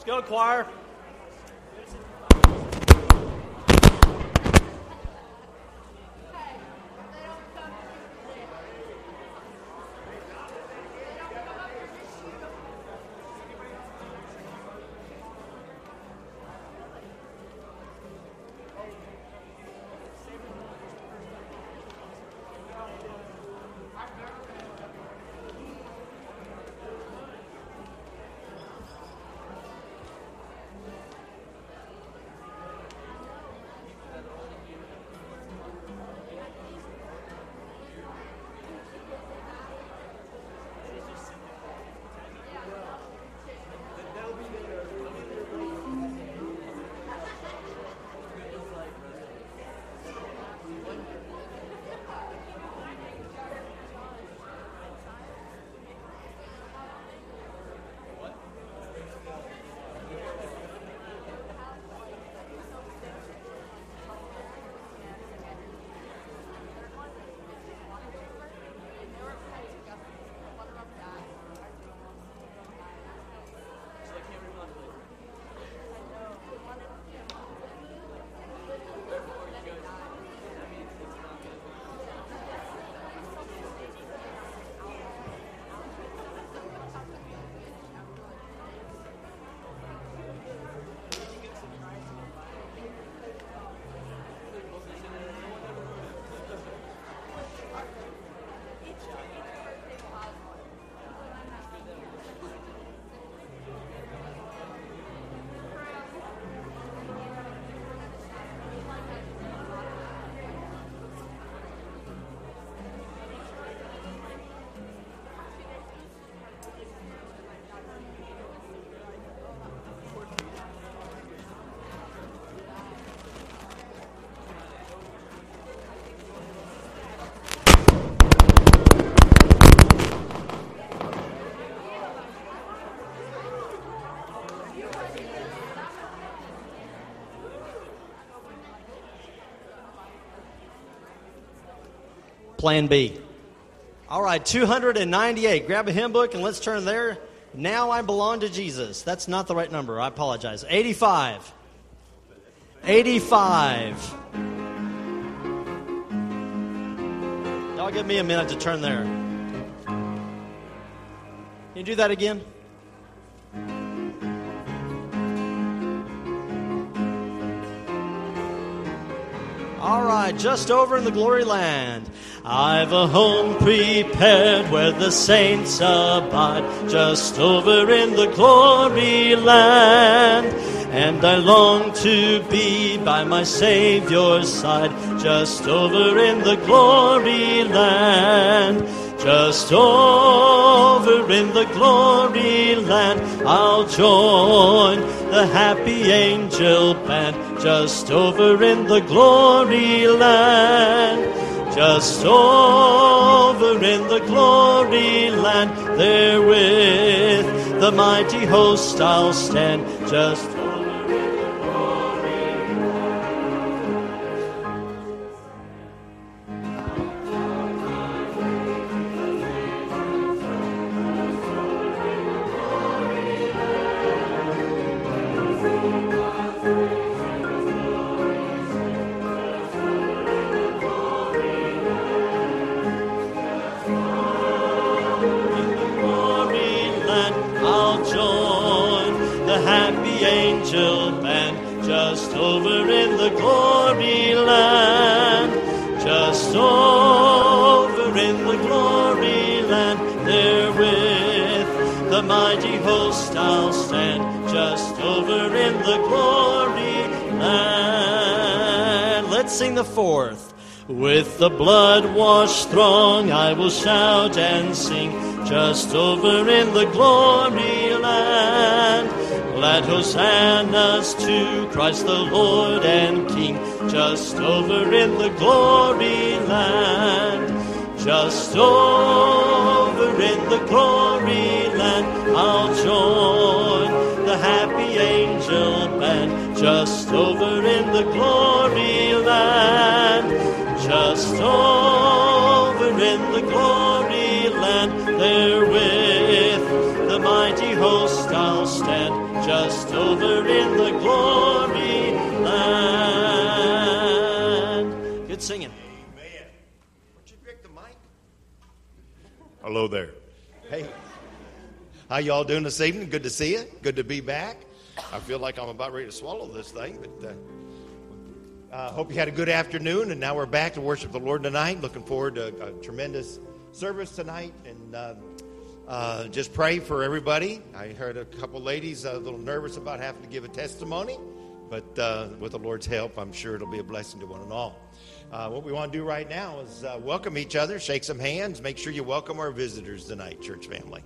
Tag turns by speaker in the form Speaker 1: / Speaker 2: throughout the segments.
Speaker 1: Let's go, choir. Plan B. All right, 298. Grab a hymn book and let's turn there. Now I belong to Jesus. That's not the right number. I apologize. 85. 85. Y'all give me a minute to turn there. Can you do that again? All right, just over in the glory land. I've a home prepared where the saints abide, just over in the glory land. And I long to be by my Savior's side, just over in the glory land. Just over in the glory land, I'll join the happy angel band, just over in the glory land. Just over in the glory land, there with the mighty host I'll stand, just over in the glory angel band, just over in the glory land. Just over in the glory land, there with the mighty host I'll stand, just over in the glory land. Let's sing the fourth. With the blood-washed throng I will shout and sing, just over in the glory land. Glad hosannas to Christ the Lord and King, just over in the glory land. Just over in the glory land, I'll join the happy angel band, just over in the glory land. Just over in the glory land, there with the mighty host I'll stand, just over in the glory land. Good singing.
Speaker 2: Amen. Won't you drink the mic? Hello there. Hey. How y'all doing this evening? Good to see you. Good to be back. I feel like I'm about ready to swallow this thing, but hope you had a good afternoon, and now we're back to worship the Lord tonight. Looking forward to a tremendous service tonight, and just pray for everybody. I heard a couple ladies a little nervous about having to give a testimony, but with the Lord's help, I'm sure it'll be a blessing to one and all. What we want to do right now is welcome each other, shake some hands, make sure you welcome our visitors tonight, church family.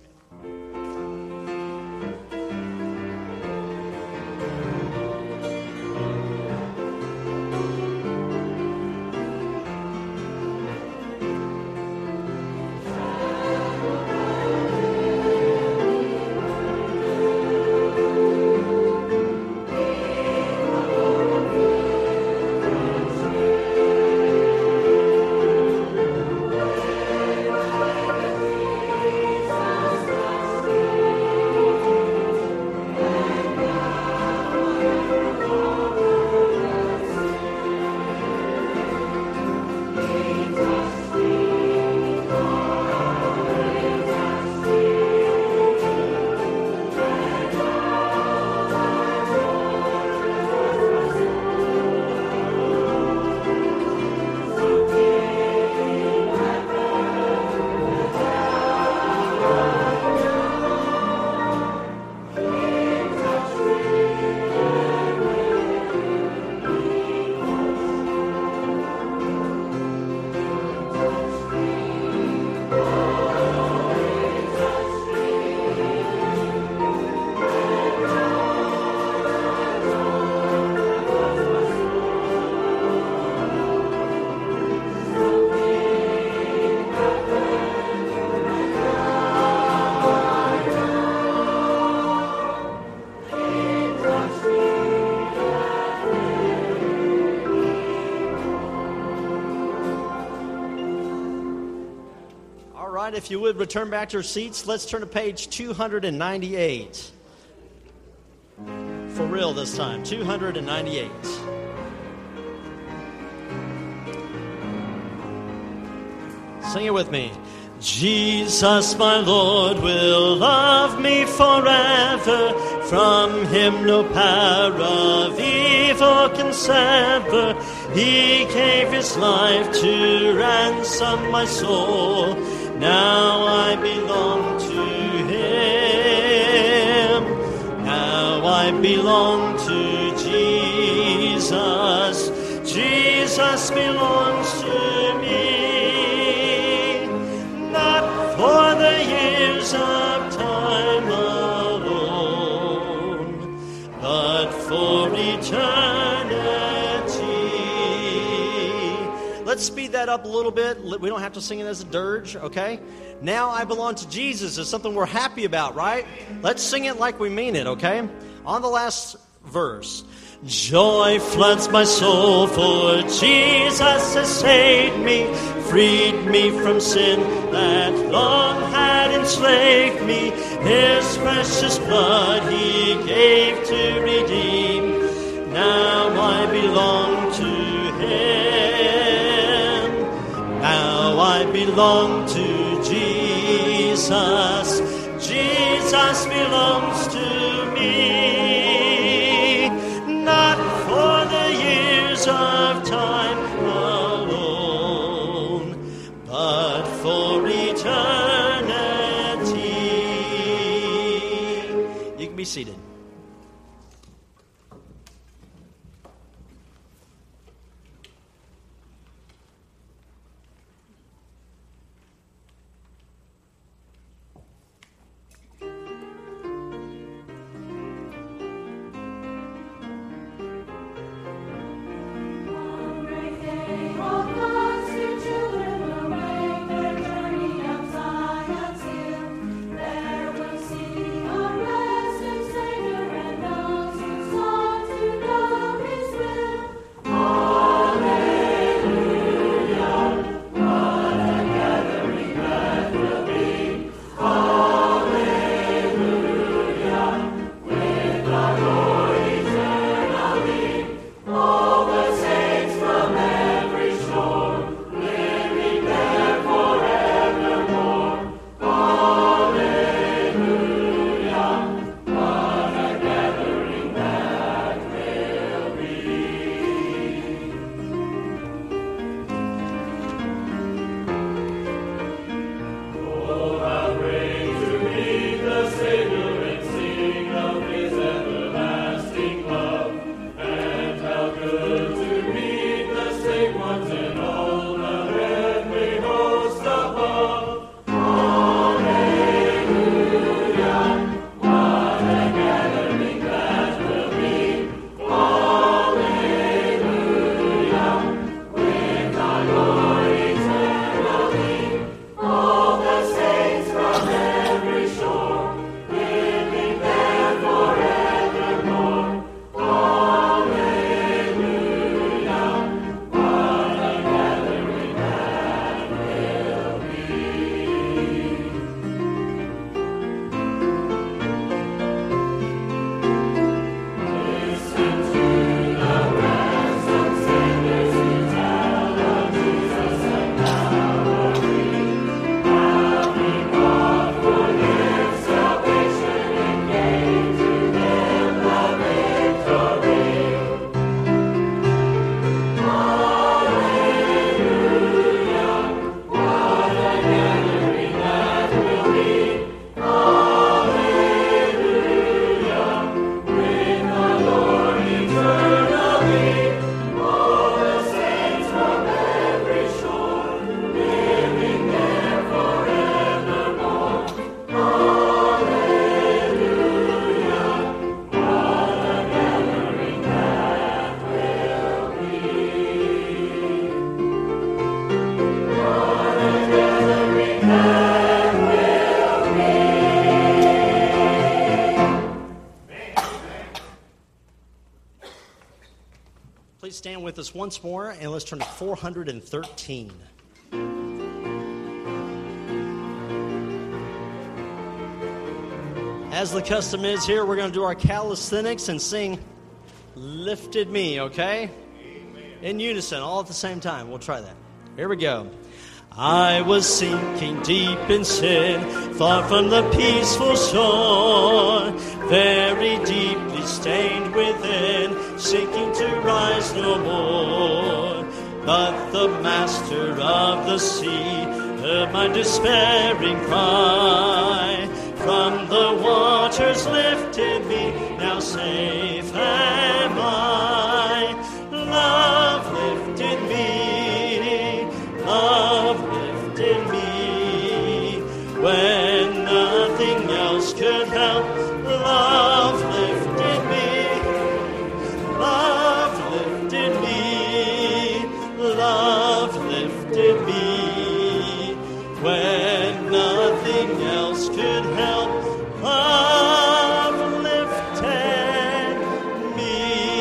Speaker 1: If you would return back to your seats, let's turn to page 298. For real this time, 298. Sing it with me. Jesus, my Lord, will love me forever. From him no power of evil can sever. He gave his life to ransom my soul. Now I belong to him. Now I belong to Jesus. Jesus belongs to me. Not for the years of time alone, but for eternity. Let's speed that up a little bit. We don't have to sing it as a dirge, okay? Now I belong to Jesus is something we're happy about, right? Let's sing it like we mean it, okay? On the last verse. Joy floods my soul, for Jesus has saved me, freed me from sin that long had enslaved me. His precious blood he gave to redeem. Now I belong to him. Now I belong to Jesus. Jesus belongs to me. Not for the years of time alone, but for eternity. You can be seated.
Speaker 3: Say
Speaker 1: Please stand with us once more, and let's turn to 413. As the custom is here, we're going to do our calisthenics and sing Lifted Me, okay? Amen. In unison, all at the same time. We'll try that. Here we go. I was sinking deep in sin, far from the peaceful shore, very deeply stained within, sinking to rise no more. But the master of the sea heard my despairing cry, from the waters lifted me, now safe am I. Love lifted me, love lifted me, when nothing else could help. Love lifted me, love lifted me, love lifted me, when nothing else could help. Love lifted me.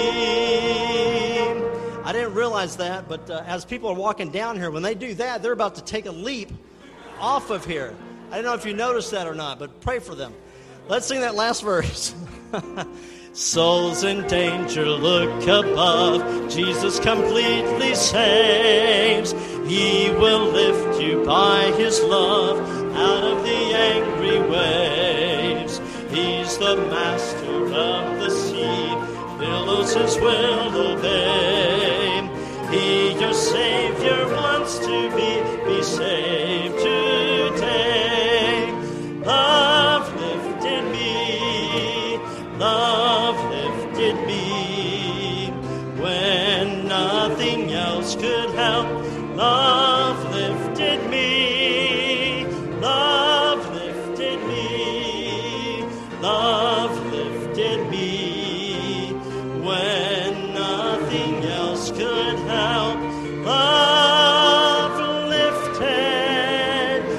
Speaker 1: I didn't realize that, but as people are walking down here, when they do that, they're about to take a leap off of here. I don't know if you noticed that or not, but pray for them. Let's sing that last verse. Souls in danger, look above. Jesus completely saves. He will lift you by His love out of the angry waves. He's the master of the sea, billows His will obey. He, your Savior, wants to be saved today. Love lifted me, love lifted me, when nothing else could help. Love lifted me, love lifted me, love lifted me, when nothing else could help. Love lifted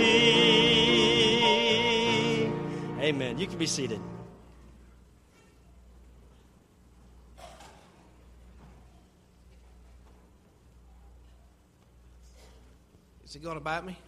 Speaker 1: me. Amen. You can be seated.
Speaker 3: Is he going to bite me?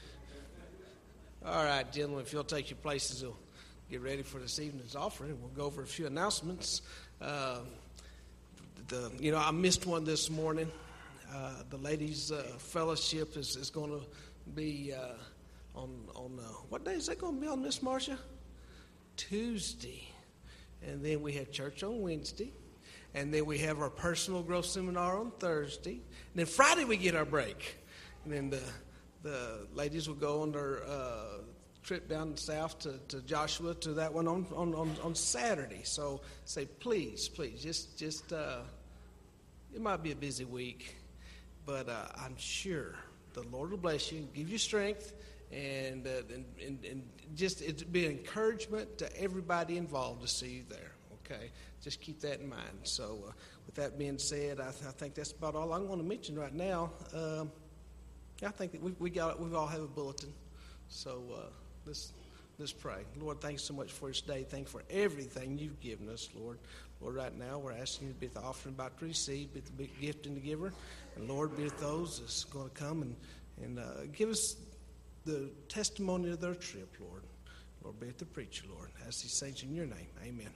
Speaker 3: All right, gentlemen, if you'll take your places, we'll get ready for this evening's offering. We'll go over a few announcements. I missed one this morning. The ladies' fellowship is going to be on what day is that going to be on, Miss Marcia? Tuesday. And then we have church on Wednesday. And then we have our personal growth seminar on Thursday. And then Friday we get our break. And then the ladies will go on their trip down south to Joshua to that one on Saturday. So say, please, just it might be a busy week, but I'm sure the Lord will bless you and give you strength, and just it'd be an encouragement to everybody involved to see you there. Okay, just keep that in mind. So with that being said, I think that's about all I'm going to mention right now. I think that we all have a bulletin. So let's pray. Lord, thanks so much for this day. Thanks for everything you've given us, Lord. Lord, right now we're asking you to be the offering about to receive, be the big gift in the giver. And Lord, be with those that's going to come and give us the testimony of their trip, Lord. Lord, be with the preacher, Lord. As he sings in your name, amen.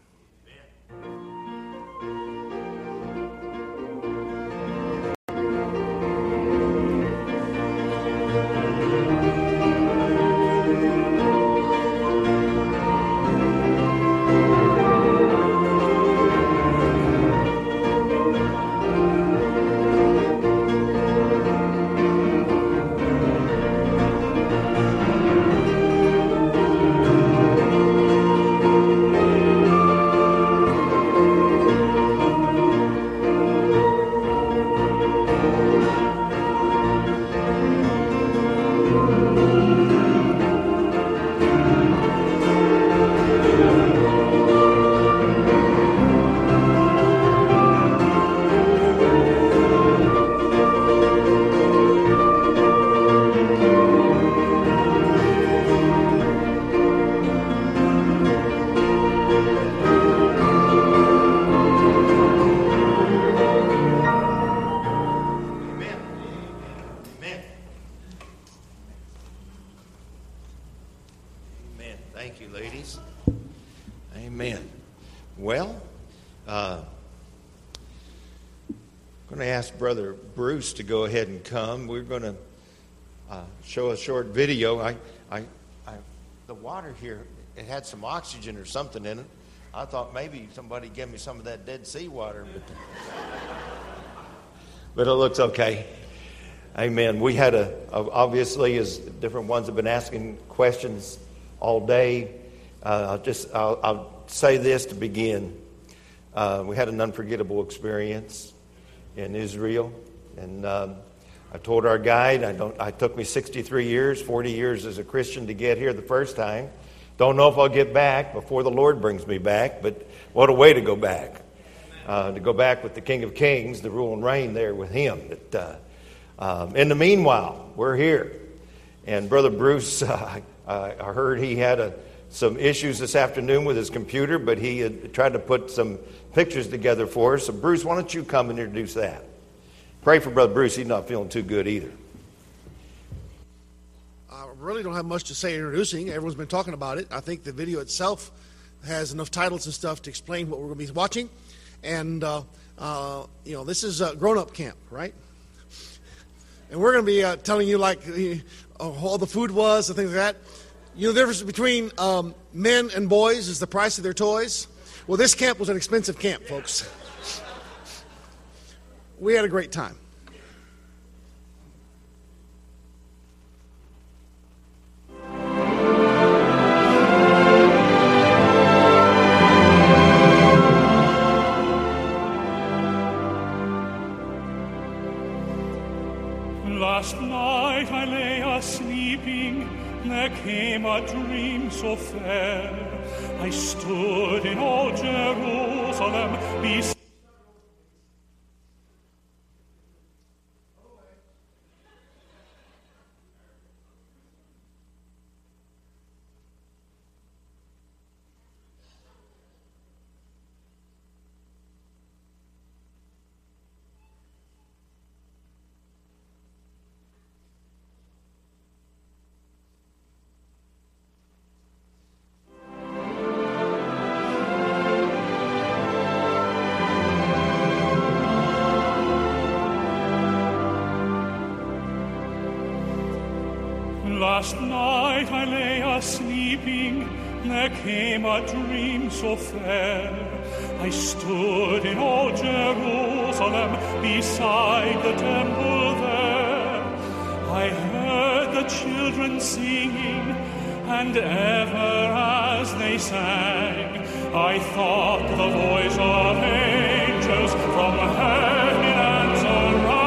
Speaker 2: I'm going to ask Brother Bruce to go ahead and come. We're going to show a short video. The water here, it had some oxygen or something in it. I thought maybe somebody gave me some of that Dead Sea water, but it looks okay. Amen. We had obviously, as different ones have been asking questions all day. I'll say this to begin. We had an unforgettable experience in Israel, and I told our guide, it took me 63 years, 40 years as a Christian to get here the first time. Don't know if I'll get back before the Lord brings me back, but what a way to go back. To go back with the King of Kings, to rule and reign there with him. In the meanwhile, we're here. And Brother Bruce, I heard he had some issues this afternoon with his computer, but he had tried to put some pictures together for us. So Bruce, why don't you come and introduce that? Pray for Brother Bruce. He's not feeling too good either.
Speaker 4: I really don't have much to say introducing. Everyone's been talking about it. I think the video itself has enough titles and stuff to explain what we're going to be watching. And, this is a grown-up camp, right? And we're going to be telling you, all the food was and things like that. You know, the difference between men and boys is the price of their toys. Well, this camp was an expensive camp, folks. We had a great time.
Speaker 5: Last night I lay a-sleeping, there came a dream so fair. I stood in old Jerusalem beside Last night I lay a-sleeping, there came a dream so fair. I stood in old Jerusalem beside the temple there. I heard the children singing, and ever as they sang, I thought the voice of angels from heaven answered.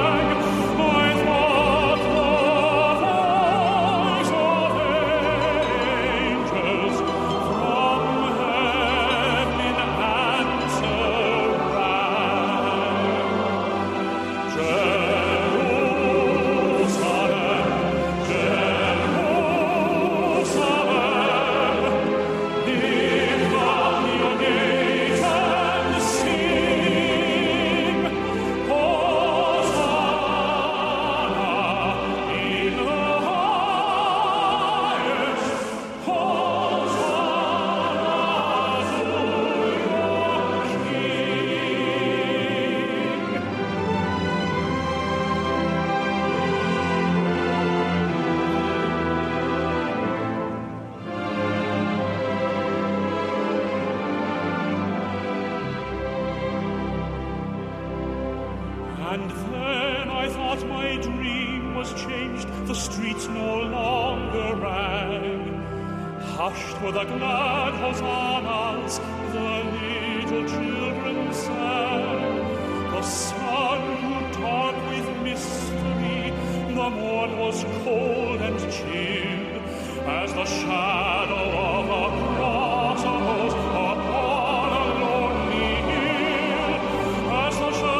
Speaker 5: And then I thought my dream was changed, the streets no longer rang. Hushed were the glad hosannas, the little children sang. The sun grew dark with mystery, the morn was cold and chill, as the shadow of a cross arose upon a lonely hill, as the shadow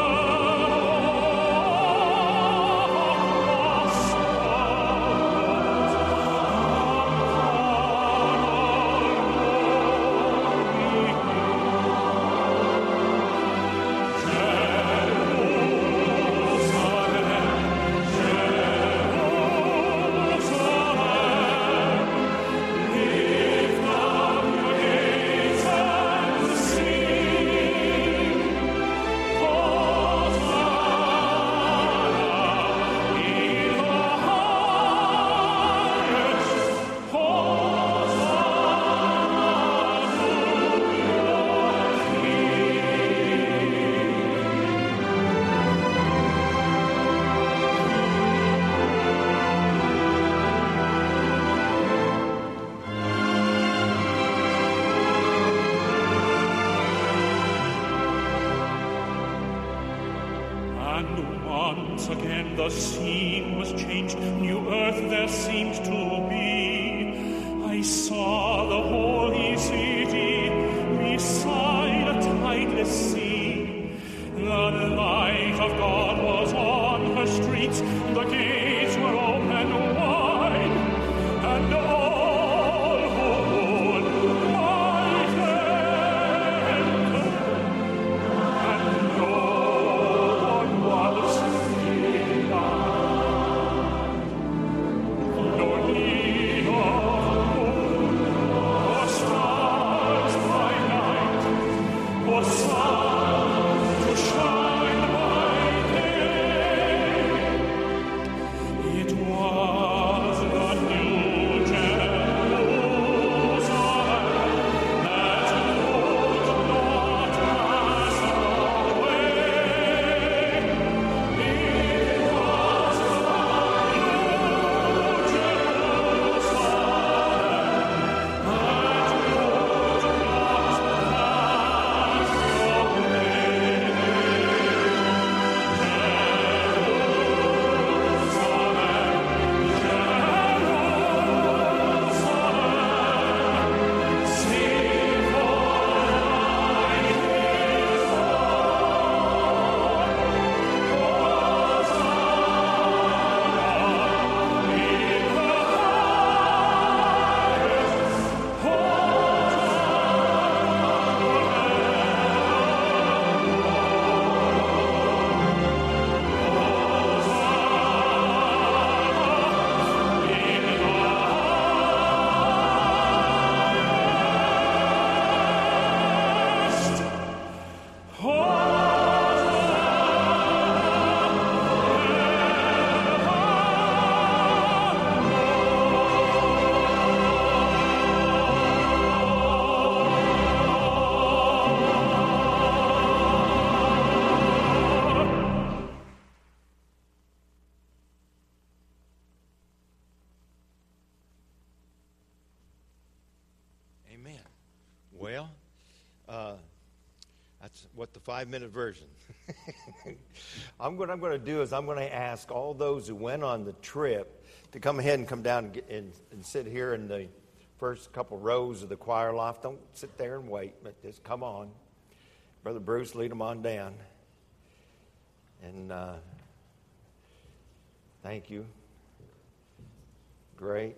Speaker 5: And once again the scene was changed, new earth there seemed to be. I saw the holy city beside a tideless sea. The light of God was on her streets, the gates were open wide, and all who would might enter, and no one was denied. No need of moon or stars by night, or sun to shine by day. It was the new Jerusalem that could not pass away. It was the new Jerusalem that could not pass
Speaker 2: Amen. Well, that's what the 5-minute version. What I'm going to do is I'm going to ask all those who went on the trip to come ahead and come down and sit here in the first couple rows of the choir loft. Don't sit there and wait, but just come on. Brother Bruce, lead them on down. And thank you. Great.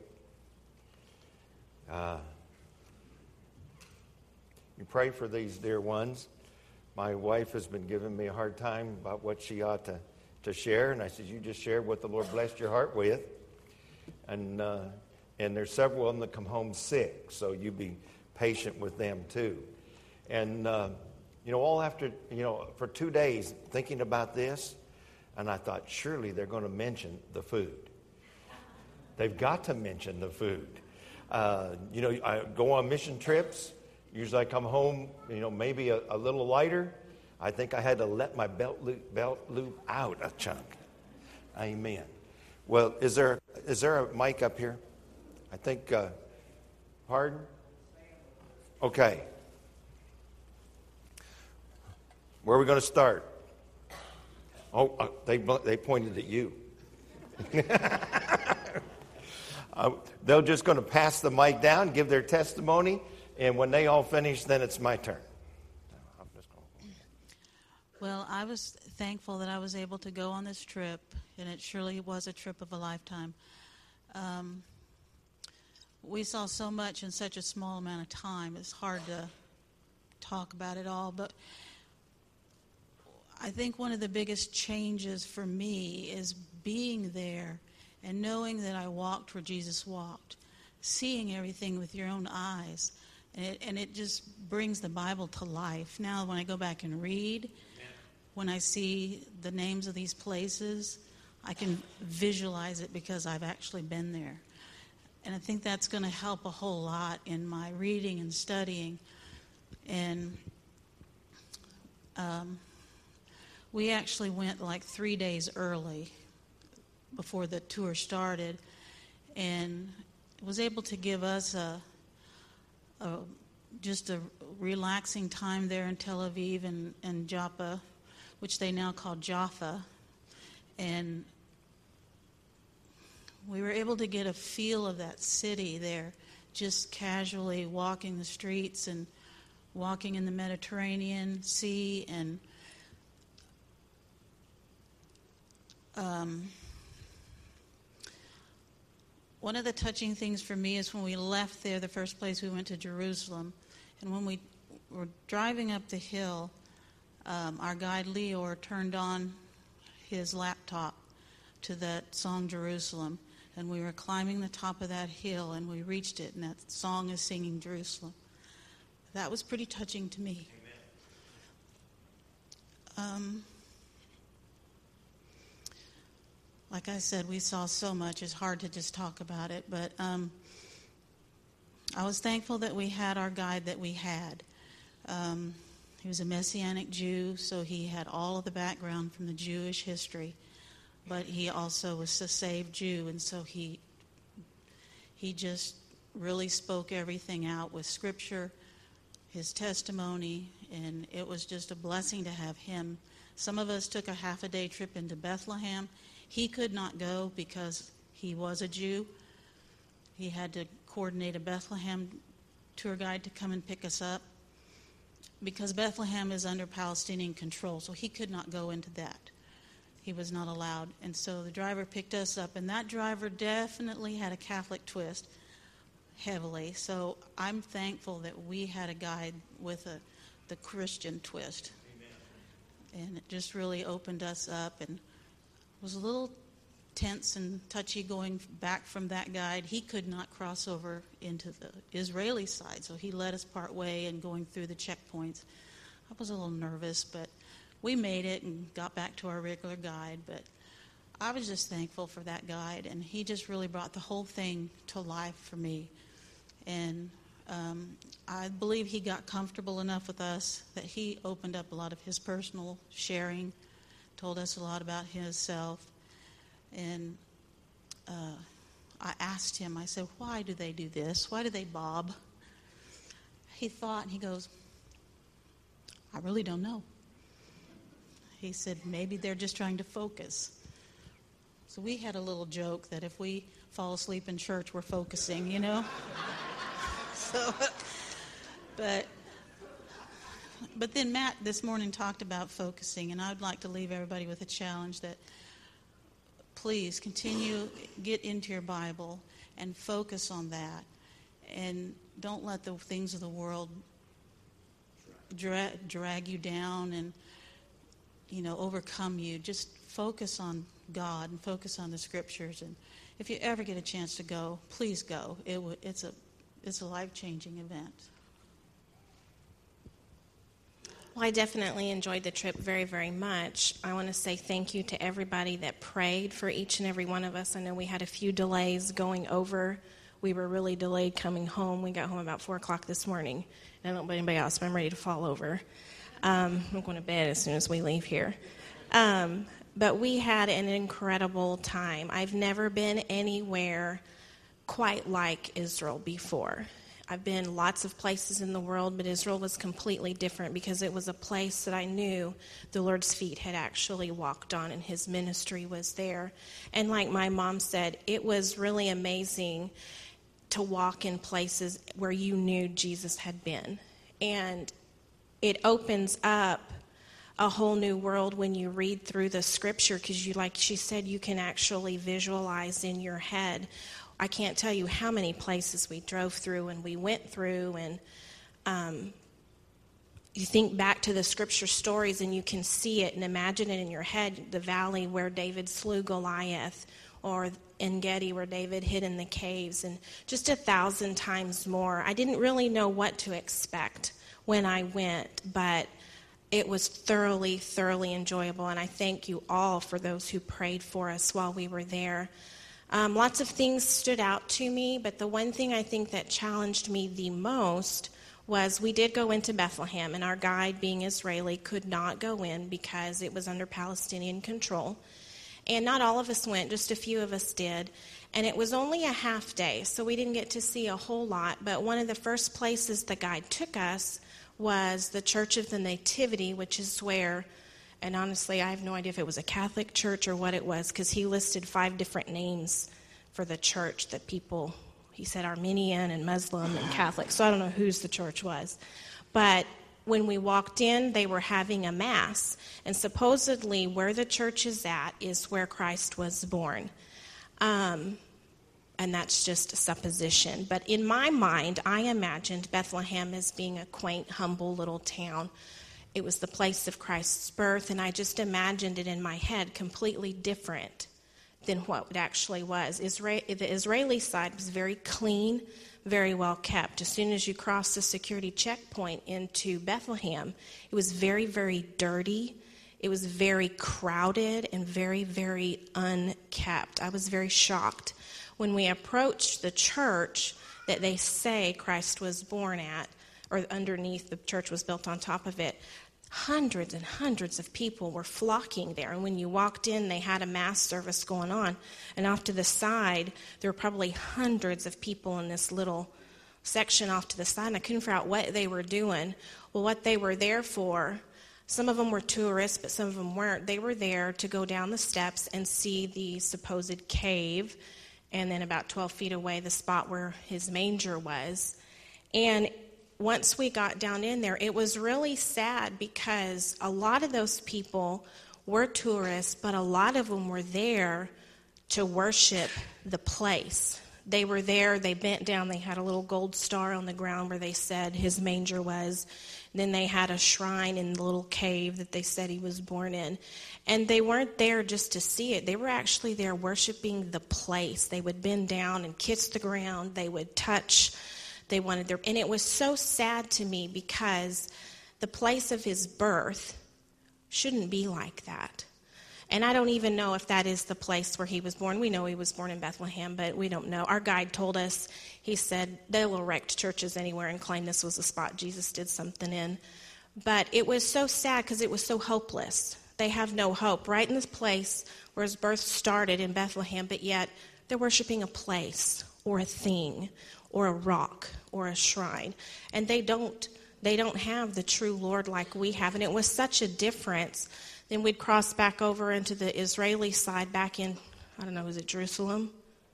Speaker 2: You pray for these dear ones. My wife has been giving me a hard time about what she ought to share, and I said, you just share what the Lord blessed your heart with. And there's several of them that come home sick, so you be patient with them too. And, all after, for 2 days thinking about this, and I thought, surely they're going to mention the food. They've got to mention the food. I go on mission trips. Usually I come home, maybe a little lighter. I think I had to let my belt loop out a chunk. Amen. Well, is there a mic up here? I think, pardon? Okay. Where are we going to start? Oh, they pointed at you. They're just going to pass the mic down, give their testimony. And when they all finish, then it's my turn.
Speaker 6: Well, I was thankful that I was able to go on this trip, and it surely was a trip of a lifetime. We saw so much in such a small amount of time. It's hard to talk about it all, but I think one of the biggest changes for me is being there and knowing that I walked where Jesus walked, seeing everything with your own eyes. And it just brings the Bible to life. Now when I go back and read, when I see the names of these places, I can visualize it because I've actually been there. And I think that's going to help a whole lot in my reading and studying. And we actually went like 3 days early before the tour started, and was able to give us just a relaxing time there in Tel Aviv and Joppa, which they now call Jaffa, And we were able to get a feel of that city there, just casually walking the streets and walking in the Mediterranean Sea. And one of the touching things for me is when we left there, the first place we went to Jerusalem. And when we were driving up the hill, our guide Leor turned on his laptop to that song Jerusalem. And we were climbing the top of that hill, and we reached it, and that song is singing Jerusalem. That was pretty touching to me. Like I said, we saw so much. It's hard to just talk about it. But I was thankful that we had our guide that we had. He was a Messianic Jew, so he had all of the background from the Jewish history. But he also was a saved Jew, and so he just really spoke everything out with Scripture, his testimony, and it was just a blessing to have him. Some of us took a half-a-day trip into Bethlehem. He could not go because he was a Jew. He had to coordinate a Bethlehem tour guide to come and pick us up because Bethlehem is under Palestinian control, so he could not go into that. He was not allowed. And so the driver picked us up, and that driver definitely had a Catholic twist, heavily. So I'm thankful that we had a guide with the Christian twist. Amen. And it just really opened us up, and it was a little tense and touchy going back from that guide. He could not cross over into the Israeli side, so he led us part way and going through the checkpoints. I was a little nervous, but we made it and got back to our regular guide, but I was just thankful for that guide, and he just really brought the whole thing to life for me. And I believe he got comfortable enough with us that he opened up a lot of his personal sharing, told us a lot about himself. And I asked him, I said, why do they do this? Why do they bob? He thought, and he goes, I really don't know. He said, maybe they're just trying to focus. So we had a little joke that if we fall asleep in church, we're focusing, you know? But then Matt this morning talked about focusing, and I'd like to leave everybody with a challenge that please continue, get into your Bible and focus on that. And don't let the things of the world drag you down and, overcome you. Just focus on God and focus on the Scriptures. And if you ever get a chance to go, please go. It's a life-changing event.
Speaker 7: Well, I definitely enjoyed the trip very, very much. I want to say thank you to everybody that prayed for each and every one of us. I know we had a few delays going over. We were really delayed coming home. We got home about 4 o'clock this morning. And I don't know about anybody else, but I'm ready to fall over. I'm going to bed as soon as we leave here. But we had an incredible time. I've never been anywhere quite like Israel before. I've been lots of places in the world, but Israel was completely different because it was a place that I knew the Lord's feet had actually walked on and his ministry was there. And like my mom said, it was really amazing to walk in places where you knew Jesus had been. And it opens up a whole new world when you read through the Scripture because, like she said, you can actually visualize in your head. I can't tell you how many places we drove through and we went through, and you think back to the Scripture stories and you can see it and imagine it in your head, the valley where David slew Goliath, or En Gedi where David hid in the caves, and just 1,000 times more. I didn't really know what to expect when I went, but it was thoroughly, thoroughly enjoyable, and I thank you all for those who prayed for us while we were there. Lots of things stood out to me, but the one thing I think that challenged me the most was we did go into Bethlehem, and our guide, being Israeli, could not go in because it was under Palestinian control. And not all of us went, just a few of us did. And it was only a half day, so we didn't get to see a whole lot. But one of the first places the guide took us was the Church of the Nativity, which is where And honestly, I have no idea if it was a Catholic church or what it was, because he listed 5 different names for the church that people, he said Armenian and Muslim and Catholic. So I don't know whose the church was. But when we walked in, they were having a mass. And supposedly where the church is at is where Christ was born. And that's just a supposition. But in my mind, I imagined Bethlehem as being a quaint, humble little town. It was the place of Christ's birth, and I just imagined it in my head completely different than what it actually was. The Israeli side was very clean, very well kept. As soon as you crossed the security checkpoint into Bethlehem, it was very, very dirty. It was very crowded and very, very unkept. I was very shocked when we approached the church that they say Christ was born at, or underneath, the church was built on top of it. Hundreds and hundreds of people were flocking there. And when you walked in, they had a mass service going on. And off to the side, there were probably hundreds of people in this little section off to the side. And I couldn't figure out what they were doing. Well, what they were there for, some of them were tourists, but some of them weren't. They were there to go down the steps and see the supposed cave. And then about 12 feet away, the spot where his manger was. And once we got down in there, it was really sad because a lot of those people were tourists, but a lot of them were there to worship the place. They were there, they bent down, they had a little gold star on the ground where they said his manger was. Then they had a shrine in the little cave that they said he was born in. And they weren't there just to see it. They were actually there worshiping the place. They would bend down and kiss the ground. They would touch. They wanted their, and it was so sad to me because the place of his birth shouldn't be like that. And I don't even know if that is the place where he was born. We know he was born in Bethlehem, but we don't know. Our guide told us, he said, they'll erect churches anywhere and claim this was a spot Jesus did something in. But it was so sad because it was so hopeless. They have no hope right in this place where his birth started in Bethlehem, but yet they're worshiping a place or a thing or a rock or a shrine. And they don't have the true Lord like we have. And it was such a difference. Then we'd cross back over into the Israeli side back in, I don't know, was it Jerusalem?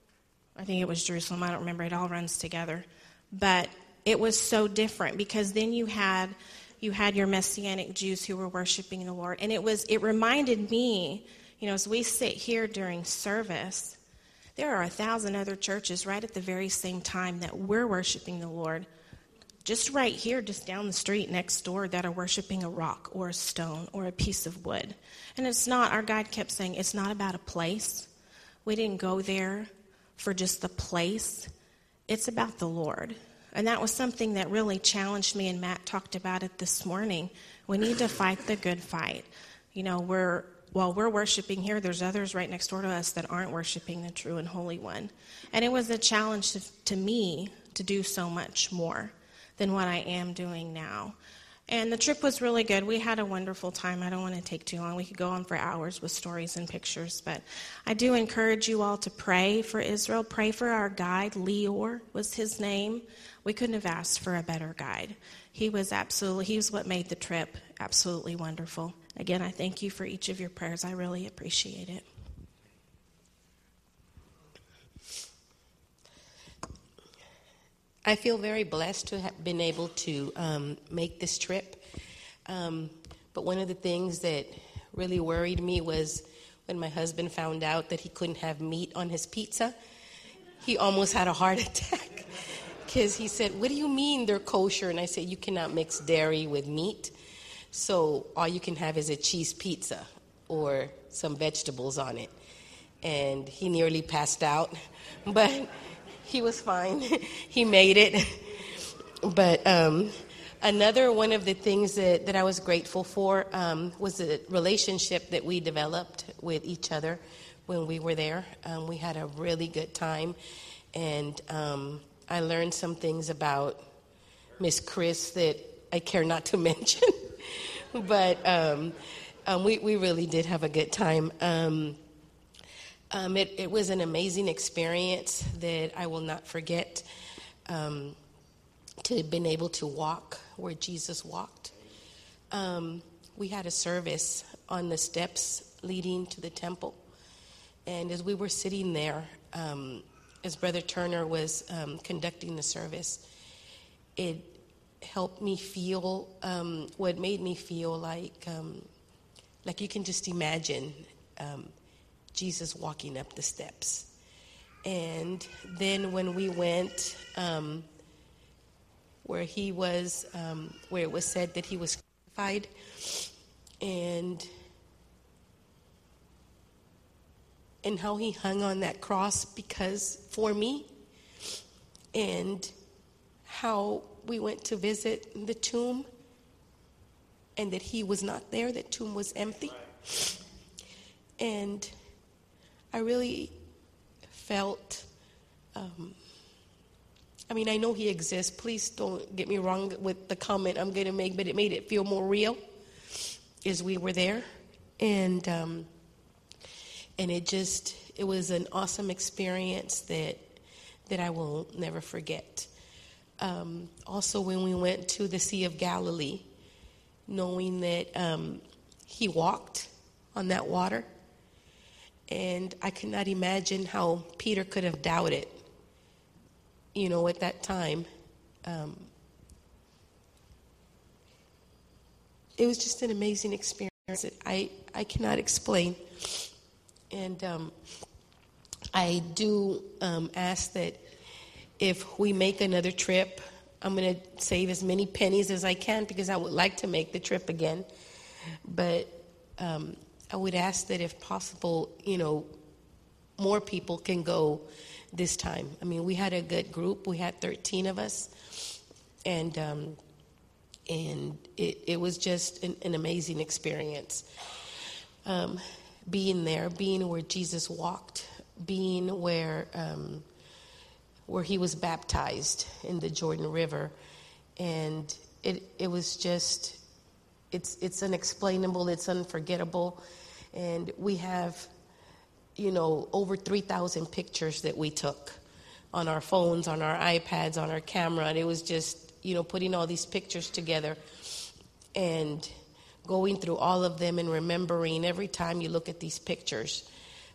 Speaker 7: I think it was Jerusalem. I don't remember. It all runs together. But it was so different because then you had your Messianic Jews who were worshiping the Lord. And it reminded me, as we sit here during service, there are 1,000 other churches right at the very same time that we're worshiping the Lord. Just right here, just down the street next door, that are worshiping a rock or a stone or a piece of wood. And it's not, our guide kept saying, it's not about a place. We didn't go there for just the place. It's about the Lord. And that was something that really challenged me, and Matt talked about it this morning. We need to fight the good fight. While we're worshiping here, there's others right next door to us that aren't worshiping the true and holy one. And it was a challenge to me to do so much more than what I am doing now. And the trip was really good. We had a wonderful time. I don't want to take too long. We could go on for hours with stories and pictures. But I do encourage you all to pray for Israel. Pray for our guide. Leor was his name. We couldn't have asked for a better guide. He was what made the trip absolutely wonderful. Again, I thank you for each of your prayers. I really appreciate it.
Speaker 8: I feel very blessed to have been able to make this trip. But one of the things that really worried me was when my husband found out that he couldn't have meat on his pizza. He almost had a heart attack because he said, "What do you mean they're kosher?" And I said, "You cannot mix dairy with meat. So all you can have is a cheese pizza or some vegetables on it." And he nearly passed out, but he was fine. He made it. But another one of the things that I was grateful for was the relationship that we developed with each other when we were there. We had a really good time. And I learned some things about Miss Chris that I care not to mention. But we really did have a good time. It was an amazing experience that I will not forget, to have been able to walk where Jesus walked. We had a service on the steps leading to the temple. And as we were sitting there, as Brother Turner was conducting the service, it helped me feel, what made me feel like you can just imagine Jesus walking up the steps. And then when we went where he was, where it was said that he was crucified, and how he hung on that cross for me, and how we went to visit the tomb and that he was not there, that tomb was empty. And I really felt, I know he exists. Please don't get me wrong with the comment I'm going to make, but it made it feel more real as we were there. And it was an awesome experience that I will never forget. Also, when we went to the Sea of Galilee, knowing that he walked on that water, and I could not imagine how Peter could have doubted, at that time. It was just an amazing experience that I cannot explain. And I do ask that if we make another trip, I'm going to save as many pennies as I can because I would like to make the trip again. But I would ask that if possible, more people can go this time. We had a good group. We had 13 of us. And it was just an amazing experience. Being there, being where Jesus walked, being where he was baptized in the Jordan River, and it was just, it's unexplainable, it's unforgettable, and we have, over 3,000 pictures that we took on our phones, on our iPads, on our camera, and it was just, putting all these pictures together and going through all of them and remembering every time you look at these pictures,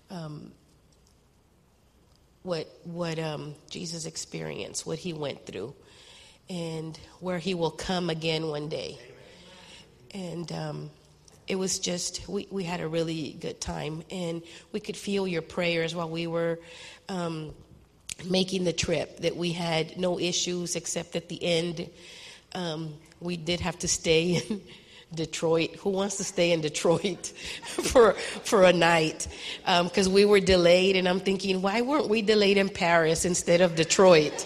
Speaker 8: what Jesus experienced, what he went through, and where he will come again one day. And it was just, we had a really good time, and we could feel your prayers while we were making the trip, that we had no issues except at the end. We did have to stay in Detroit. Who wants to stay in Detroit for a night? Because we were delayed, and I'm thinking, why weren't we delayed in Paris instead of Detroit?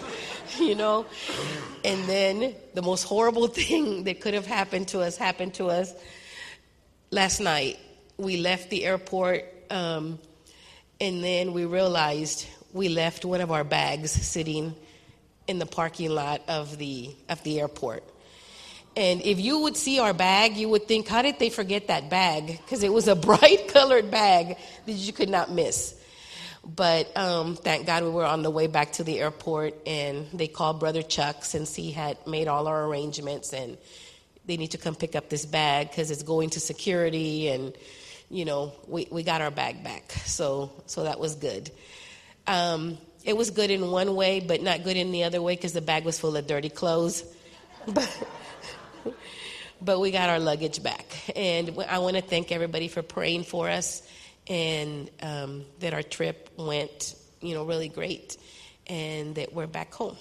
Speaker 8: And then the most horrible thing that could have happened to us last night. We left the airport, and then we realized we left one of our bags sitting in the parking lot of the airport. And if you would see our bag, you would think, how did they forget that bag? Because it was a bright colored bag that you could not miss. But thank God we were on the way back to the airport, and they called Brother Chuck since he had made all our arrangements, and they need to come pick up this bag because it's going to security, and, we got our bag back. So that was good. It was good in one way, but not good in the other way because the bag was full of dirty clothes. But we got our luggage back. And I want to thank everybody for praying for us, and that our trip went, really great, and that we're back home.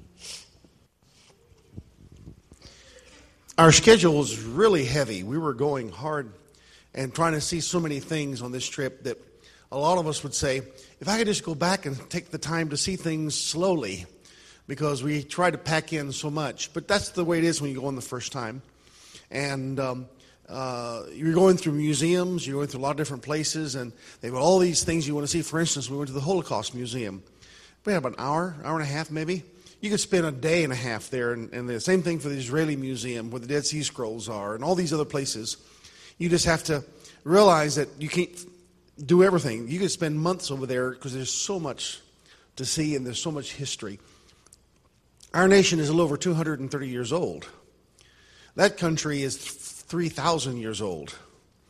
Speaker 4: Our schedule was really heavy. We were going hard and trying to see so many things on this trip that a lot of us would say, if I could just go back and take the time to see things slowly, because we tried to pack in so much. But that's the way it is when you go on the first time. And you're going through museums, you're going through a lot of different places, and they've got all these things you want to see. For instance, we went to the Holocaust Museum. We had about an hour and a half maybe. You could spend a day and a half there, and the same thing for the Israeli Museum where the Dead Sea Scrolls are, and all these other places. You just have to realize that you can't do everything. You could spend months over there because there's so much to see and there's so much history. Our nation is a little over 230 years old. That country is 3,000 years old.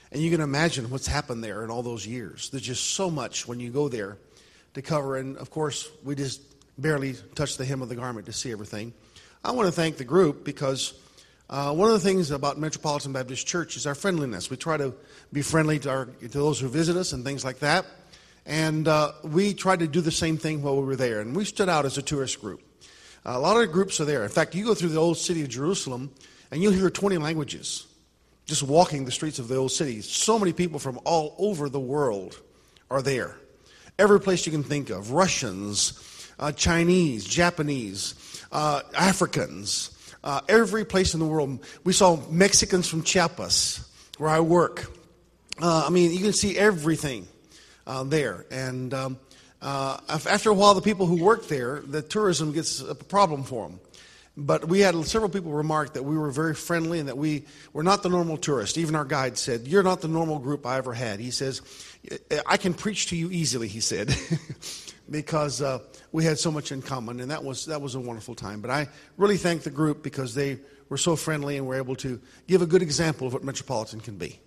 Speaker 4: And you can imagine what's happened there in all those years. There's just so much when you go there to cover. And, of course, we just barely touch the hem of the garment to see everything. I want to thank the group because one of the things about Metropolitan Baptist Church is our friendliness. We try to be friendly to those who visit us and things like that. And we tried to do the same thing while we were there. And we stood out as a tourist group. A lot of the groups are there. In fact, you go through the old city of Jerusalem, and you'll hear 20 languages just walking the streets of the old city. So many people from all over the world are there. Every place you can think of. Russians, Chinese, Japanese, Africans, every place in the world. We saw Mexicans from Chiapas, where I work. You can see everything there. And after a while, the people who work there, the tourism gets a problem for them. But we had several people remark that we were very friendly and that we were not the normal tourist. Even our guide said, "You're not the normal group I ever had." He says, "I can preach to you easily," he said, because we had so much in common, and that was a wonderful time. But I really thank the group because they were so friendly and were able to give a good example of what Metropolitan can be.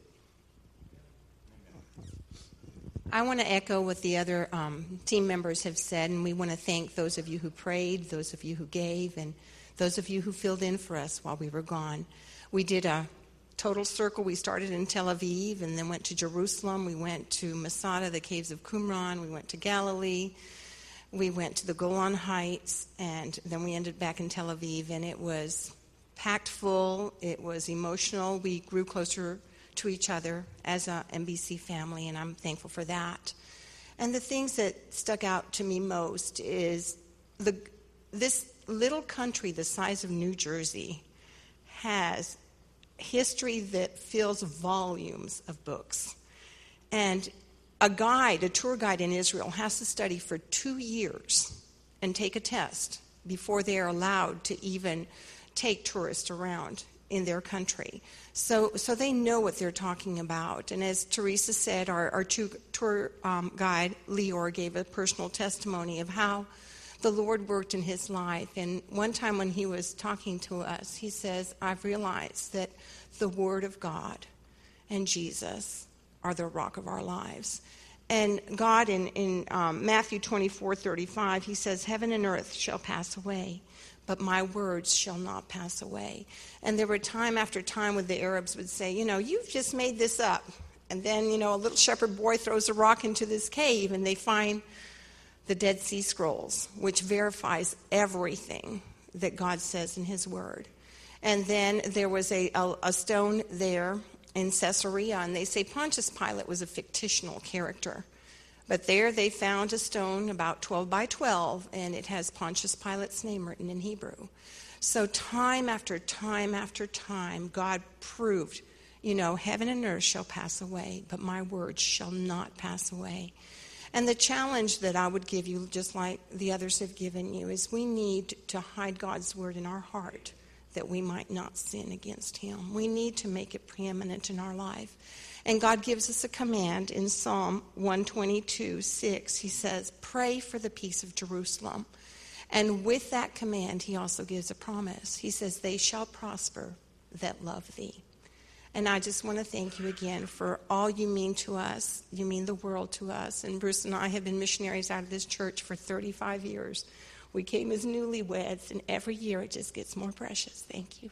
Speaker 9: I want to echo what the other team members have said, and we want to thank those of you who prayed, those of you who gave, and those of you who filled in for us while we were gone. We did a total circle. We started in Tel Aviv and then went to Jerusalem. We went to Masada, the caves of Qumran. We went to Galilee. We went to the Golan Heights, and then we ended back in Tel Aviv, and it was packed full. It was emotional. We grew closer to each other as a MBC family, and I'm thankful for that. And the things that stuck out to me most is this little country the size of New Jersey has history that fills volumes of books. And a tour guide in Israel has to study for 2 years and take a test before they are allowed to even take tourists around in their country. So they know what they're talking about. And as Teresa said, our tour guide, Leor, gave a personal testimony of how the Lord worked in his life. And one time when he was talking to us, he says, "I've realized that the Word of God and Jesus are the rock of our lives." And God in Matthew 24:35, he says, "Heaven and earth shall pass away, but my words shall not pass away." And there were time after time when the Arabs would say, "You've just made this up." And then, a little shepherd boy throws a rock into this cave, and they find the Dead Sea Scrolls, which verifies everything that God says in his word. And then there was a stone there in Caesarea, and they say Pontius Pilate was a fictional character. But there they found a stone about 12 by 12, and it has Pontius Pilate's name written in Hebrew. So time after time after time, God proved, heaven and earth shall pass away, but my words shall not pass away. And the challenge that I would give you, just like the others have given you, is we need to hide God's word in our heart that we might not sin against him. We need to make it preeminent in our life. And God gives us a command in Psalm 122:6. He says, "Pray for the peace of Jerusalem." And with that command, he also gives a promise. He says, "They shall prosper that love thee." And I just want to thank you again for all you mean to us. You mean the world to us. And Bruce and I have been missionaries out of this church for 35 years. We came as newlyweds, and every year it just gets more precious. Thank you.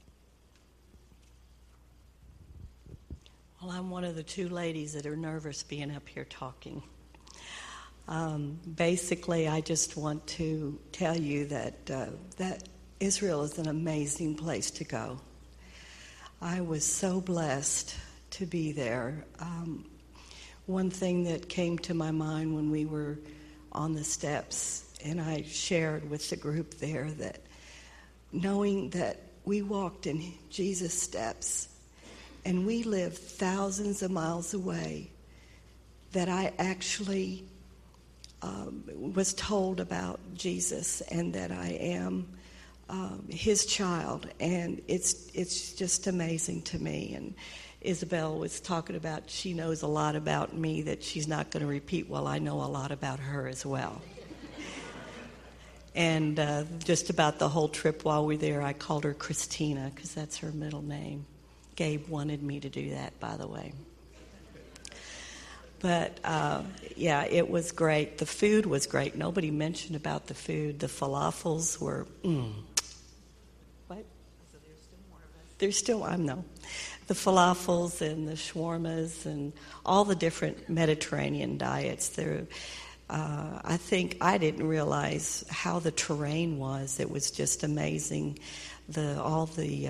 Speaker 10: Well, I'm one of the two ladies that are nervous being up here talking. Basically, I just want to tell you that Israel is an amazing place to go. I was so blessed to be there. One thing that came to my mind when we were on the steps, and I shared with the group there, that knowing that we walked in Jesus' steps and we lived thousands of miles away, that I actually was told about Jesus and that I am his child, and it's just amazing to me. And Isabel was talking about, she knows a lot about me that she's not going to repeat. Well, I know a lot about her as well. And just about the whole trip while we were there, I called her Christina because that's her middle name. Gabe wanted me to do that, by the way. But, yeah, it was great. The food was great. Nobody mentioned about the food. The falafels were, What? So there's still more of us. There's still, I know. The falafels and the shawarmas and all the different Mediterranean diets. I think I didn't realize how the terrain was. It was just amazing. All the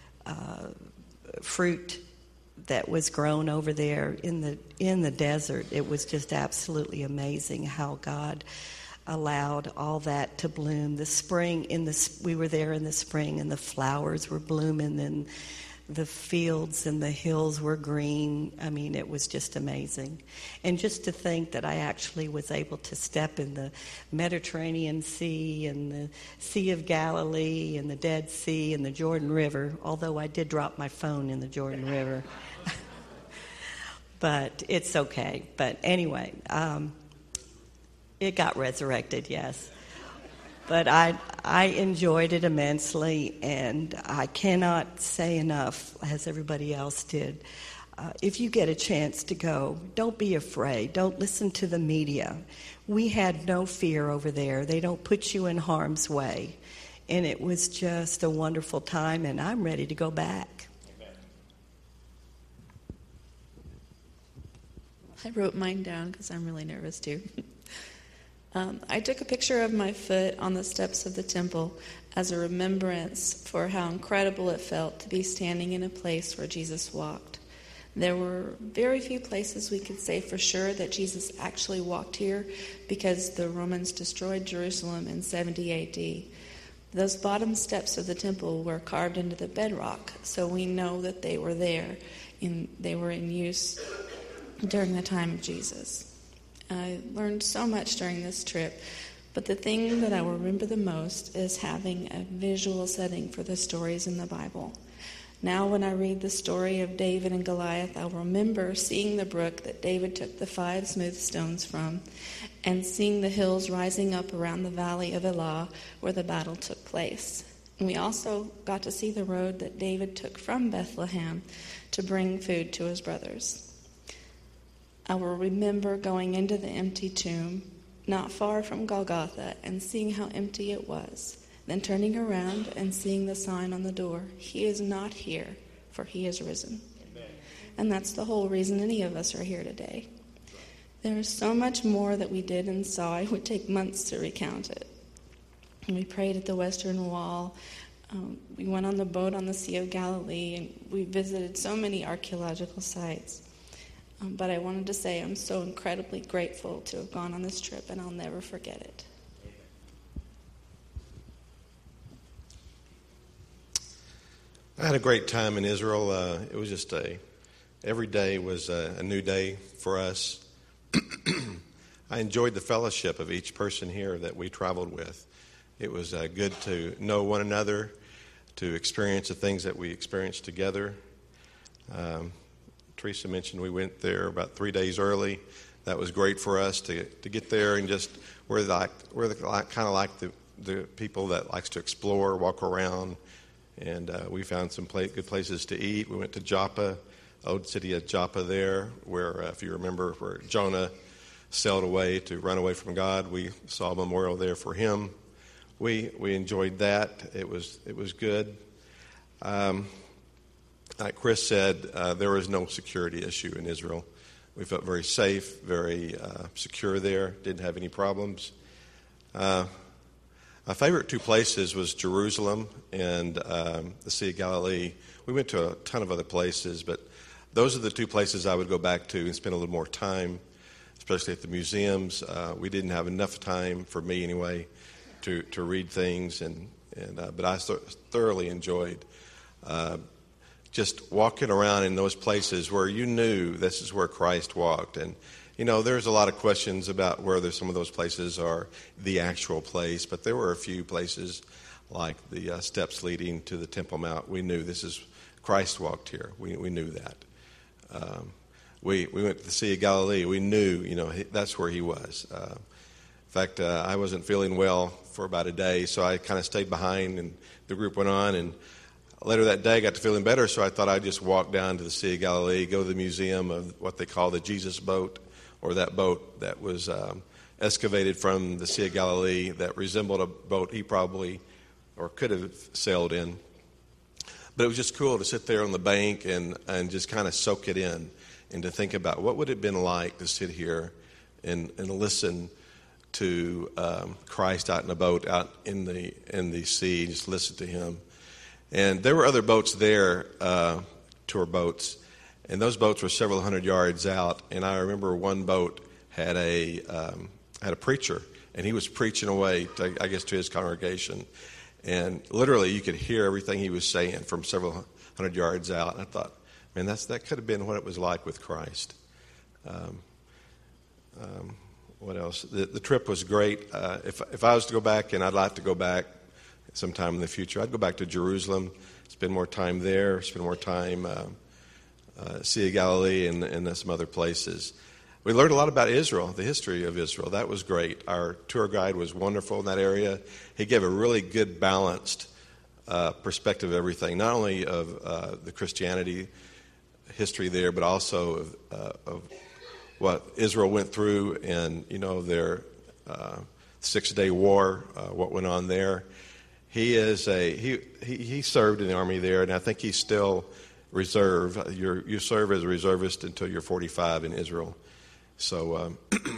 Speaker 10: fruit that was grown over there in the desert. It was just absolutely amazing how God allowed all that to bloom. The spring we were there in the spring, and the flowers were blooming, and the fields and the hills were green. I mean, it was just amazing. And just to think that I actually was able to step in the Mediterranean Sea and the Sea of Galilee and the Dead Sea and the Jordan River, although I did drop my phone in the Jordan River. But it's okay. But anyway, it got resurrected, yes. But I enjoyed it immensely, and I cannot say enough, as everybody else did. If you get a chance to go, don't be afraid. Don't listen to the media. We had no fear over there. They don't put you in harm's way. And it was just a wonderful time, and I'm ready to go back.
Speaker 11: I wrote mine down because I'm really nervous too. I took a picture of my foot on the steps of the temple as a remembrance for how incredible it felt to be standing in a place where Jesus walked. There were very few places we could say for sure that Jesus actually walked here because the Romans destroyed Jerusalem in 70 A.D. Those bottom steps of the temple were carved into the bedrock, so we know that they were there. They were in use during the time of Jesus. I learned so much during this trip, but the thing that I remember the most is having a visual setting for the stories in the Bible. Now when I read the story of David and Goliath, I'll remember seeing the brook that David took the 5 smooth stones from, and seeing the hills rising up around the valley of Elah where the battle took place. And we also got to see the road that David took from Bethlehem to bring food to his brothers. I will remember going into the empty tomb, not far from Golgotha, and seeing how empty it was. Then turning around and seeing the sign on the door, "He is not here, for he is risen." Amen. And that's the whole reason any of us are here today. There is so much more that we did and saw. It would take months to recount it. And we prayed at the Western Wall. We went on the boat on the Sea of Galilee, and we visited so many archaeological sites. But I wanted to say I'm so incredibly grateful to have gone on this trip, and I'll never forget it.
Speaker 12: I had a great time in Israel. It was just every day was a new day for us. I enjoyed the fellowship of each person here that we traveled with. It was good to know one another, to experience the things that we experienced together. Teresa mentioned we went there about 3 days early. That was great for us to get there, and just we're kind of like the people that likes to explore, walk around, and we found some good places to eat. We went to Joppa, old city of Joppa there, where if you remember, where Jonah sailed away to run away from God. We saw a memorial there for him. We enjoyed that. It was good. Like Chris said, there was no security issue in Israel. We felt very safe, very secure there, didn't have any problems. My favorite 2 places was Jerusalem and the Sea of Galilee. We went to a ton of other places, but those are the 2 places I would go back to and spend a little more time, especially at the museums. We didn't have enough time, for me anyway, to read things, but I thoroughly enjoyed just walking around in those places where you knew this is where Christ walked. And, there's a lot of questions about whether some of those places are the actual place, but there were a few places like the steps leading to the Temple Mount. We knew this is Christ walked here. We knew that. We went to the Sea of Galilee. We knew, that's where he was. In fact, I wasn't feeling well for about a day, so I kind of stayed behind, and the group went on, and later that day, I got to feeling better, so I thought I'd just walk down to the Sea of Galilee, go to the museum of what they call the Jesus boat. or that boat that was excavated from the Sea of Galilee that resembled a boat he probably or could have sailed in. But it was just cool to sit there on the bank and just kind of soak it in and to think about what would it have been like to sit here and listen to Christ out in a boat out in the sea, just listen to him. And there were other boats there, tour boats, and those boats were several hundred yards out. And I remember one boat had a preacher, and he was preaching away, to his congregation. And literally, you could hear everything he was saying from several hundred yards out. And I thought, man, that could have been what it was like with Christ. What else? The trip was great. If I was to go back, and I'd like to go back sometime in the future, I'd go back to Jerusalem, spend more time there, spend more time Sea of Galilee and some other places. We learned a lot about Israel, the history of Israel. That was great. Our tour guide was wonderful in that area. He gave a really good, balanced perspective of everything, not only of the Christianity history there, but also of what Israel went through and, their 6-day war, what went on there. He served in the army there, and I think he's still reserve. You serve as a reservist until you're 45 in Israel. So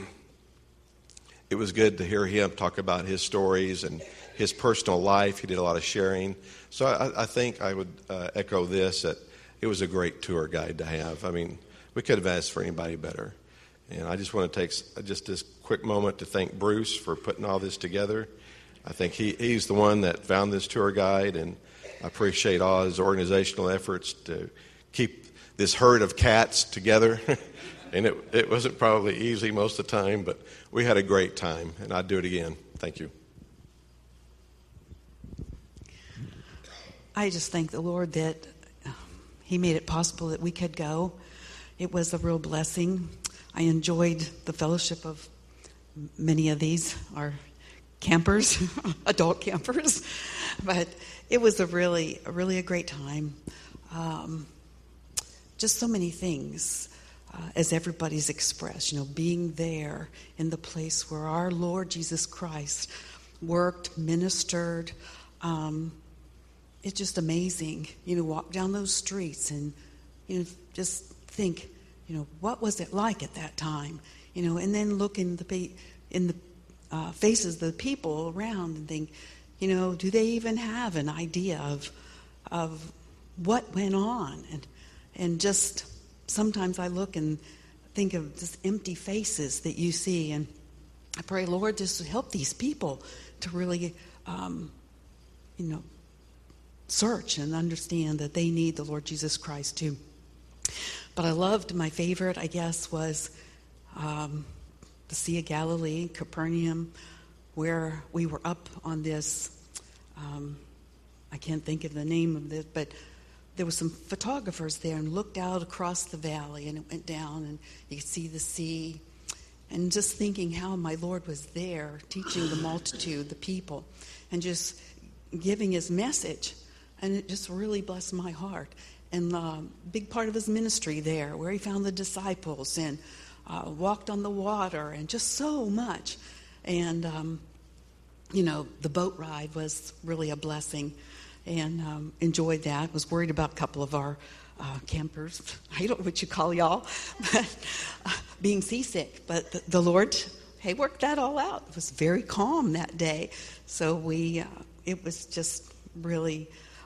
Speaker 12: it was good to hear him talk about his stories and his personal life. He did a lot of sharing. So I think I would echo this, that it was a great tour guide to have. I mean, we could have asked for anybody better. And I just want to take just this quick moment to thank Bruce for putting all this together. I think he's the one that found this tour guide, and I appreciate all his organizational efforts to keep this herd of cats together. And it wasn't probably easy most of the time, but we had a great time, and I'd do it again. Thank you.
Speaker 13: I just thank the Lord that He made it possible that we could go. It was a real blessing. I enjoyed the fellowship of many of these, our campers, adult campers, but it was a really a great time. Just so many things. As everybody's expressed, being there in the place where our Lord Jesus Christ worked, ministered. It's just amazing. Walk down those streets and, just think, what was it like at that time? And then look in the faces of the people around and think, do they even have an idea of what went on? And just sometimes I look and think of just empty faces that you see, and I pray, Lord, just to help these people to really, search and understand that they need the Lord Jesus Christ too. But I loved, my favorite, I guess, was the Sea of Galilee, Capernaum, where we were up on this, I can't think of the name of it, but there were some photographers there and looked out across the valley, and it went down, and you could see the sea. And just thinking how my Lord was there, teaching the multitude, the people, and just giving his message. And it just really blessed my heart. And a big part of his ministry there, where he found the disciples and walked on the water, and just so much. And, the boat ride was really a blessing. And enjoyed that. Was worried about a couple of our campers. I don't know what you call y'all, but being seasick. But the Lord, worked that all out. It was very calm that day. So it was just really,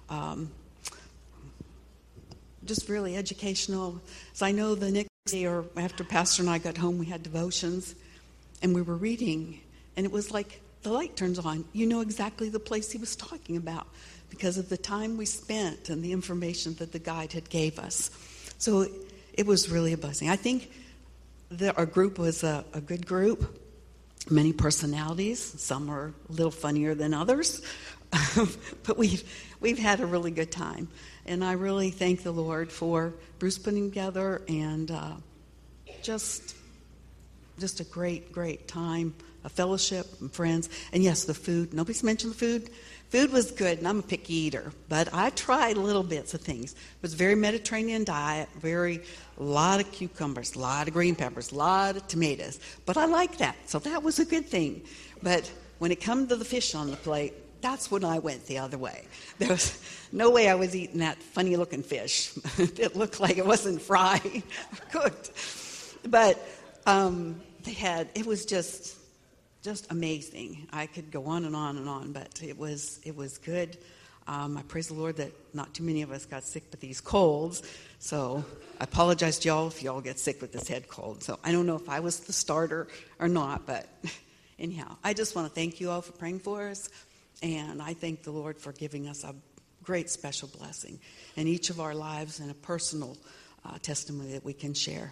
Speaker 13: really educational. So I know the next day, or after Pastor and I got home, we had devotions, and we were reading, and it was like the light turns on. You know exactly the place he was talking about, because of the time we spent and the information that the guide had gave us. So it was really a blessing. I think that our group was a good group, many personalities. Some are a little funnier than others, but we've had a really good time. And I really thank the Lord for Bruce putting together and just just a great, great time of fellowship and friends. And yes, the food. Nobody's mentioned the food. Food was good, and I'm a picky eater, but I tried little bits of things. It was a very Mediterranean diet, a lot of cucumbers, a lot of green peppers, a lot of tomatoes. But I like that, so that was a good thing. But when it comes to the fish on the plate, that's when I went the other way. There was no way I was eating that funny-looking fish. It looked like it wasn't fried or cooked. But it was just amazing. I could go on and on and on, but it was good. I praise the Lord that not too many of us got sick with these colds. So I apologize to y'all if y'all get sick with this head cold. So I don't know if I was the starter or not, but anyhow, I just want to thank you all for praying for us. And I thank the Lord for giving us a great special blessing in each of our lives and a personal testimony that we can share.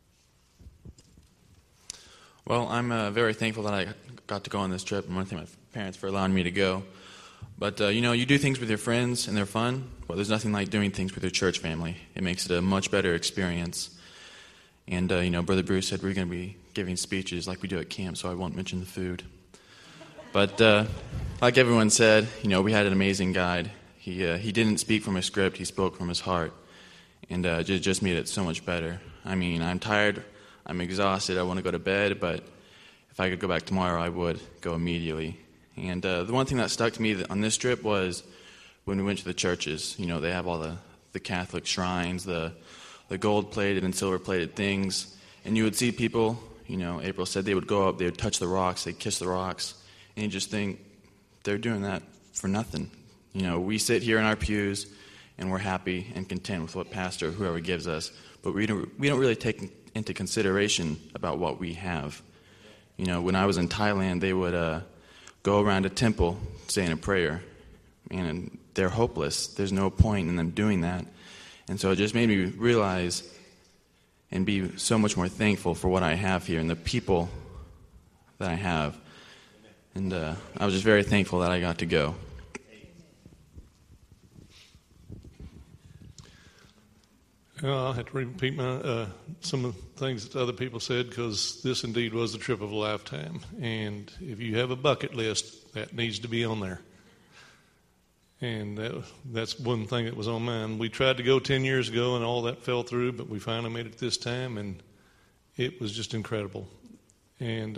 Speaker 14: Well, I'm very thankful that I got to go on this trip, and I want to thank my parents for allowing me to go. But, you do things with your friends, and they're fun. Well, there's nothing like doing things with your church family. It makes it a much better experience. And, Brother Bruce said we're going to be giving speeches like we do at camp, so I won't mention the food. But like everyone said, we had an amazing guide. He didn't speak from a script. He spoke from his heart. And it just made it so much better. I mean, I'm tired. I'm exhausted. I want to go to bed. But if I could go back tomorrow, I would go immediately. And the one thing that stuck to me on this trip was when we went to the churches. They have all the Catholic shrines, the gold-plated and silver-plated things. And you would see people, April said they would go up, they would touch the rocks, they'd kiss the rocks. And you just think, they're doing that for nothing. We sit here in our pews, and we're happy and content with what pastor or whoever gives us. But we don't really take into consideration about what we have. When I was in Thailand, they would go around a temple saying a prayer. And they're hopeless. There's no point in them doing that. And so it just made me realize and be so much more thankful for what I have here and the people that I have. And I was just very thankful that I got to go.
Speaker 15: I'll have to repeat some of the things that other people said, because this indeed was the trip of a lifetime. And if you have a bucket list, that needs to be on there. And that's one thing that was on mine. We tried to go 10 years ago, and all that fell through, but we finally made it this time, and it was just incredible. And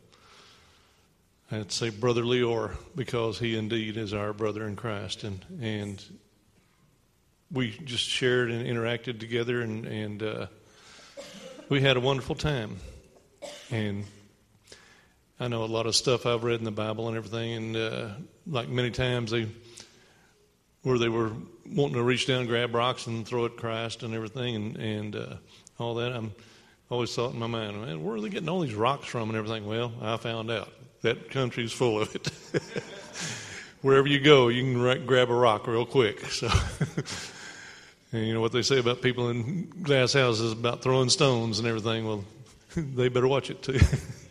Speaker 15: I'd say Brother Leor, because he indeed is our brother in Christ. And we just shared and interacted together, and we had a wonderful time. And I know a lot of stuff I've read in the Bible and everything, and like many times they were wanting to reach down and grab rocks and throw at Christ and everything, and all that. I'm always thought in my mind, man, where are they getting all these rocks from and everything? Well, I found out. That country's full of it. Wherever you go, you can grab a rock real quick. So, and you know what they say about people in glass houses about throwing stones and everything. Well, they better watch it too.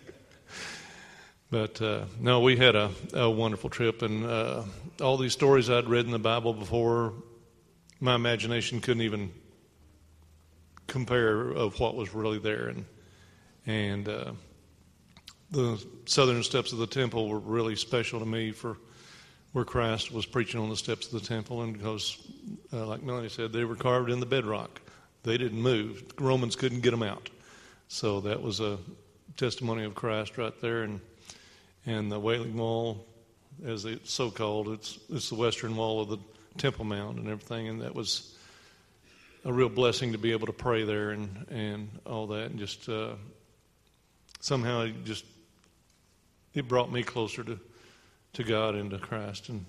Speaker 15: But no, we had a wonderful trip, and all these stories I'd read in the Bible before, my imagination couldn't even compare of what was really there, and the southern steps of the temple were really special to me for where Christ was preaching on the steps of the temple, and because, like Melanie said, they were carved in the bedrock. They didn't move. The Romans couldn't get them out. So that was a testimony of Christ right there. And the Wailing Wall, as it's so called, it's the western wall of the Temple Mount and everything, and that was a real blessing to be able to pray there and all that, and just somehow it brought me closer to God and to Christ, and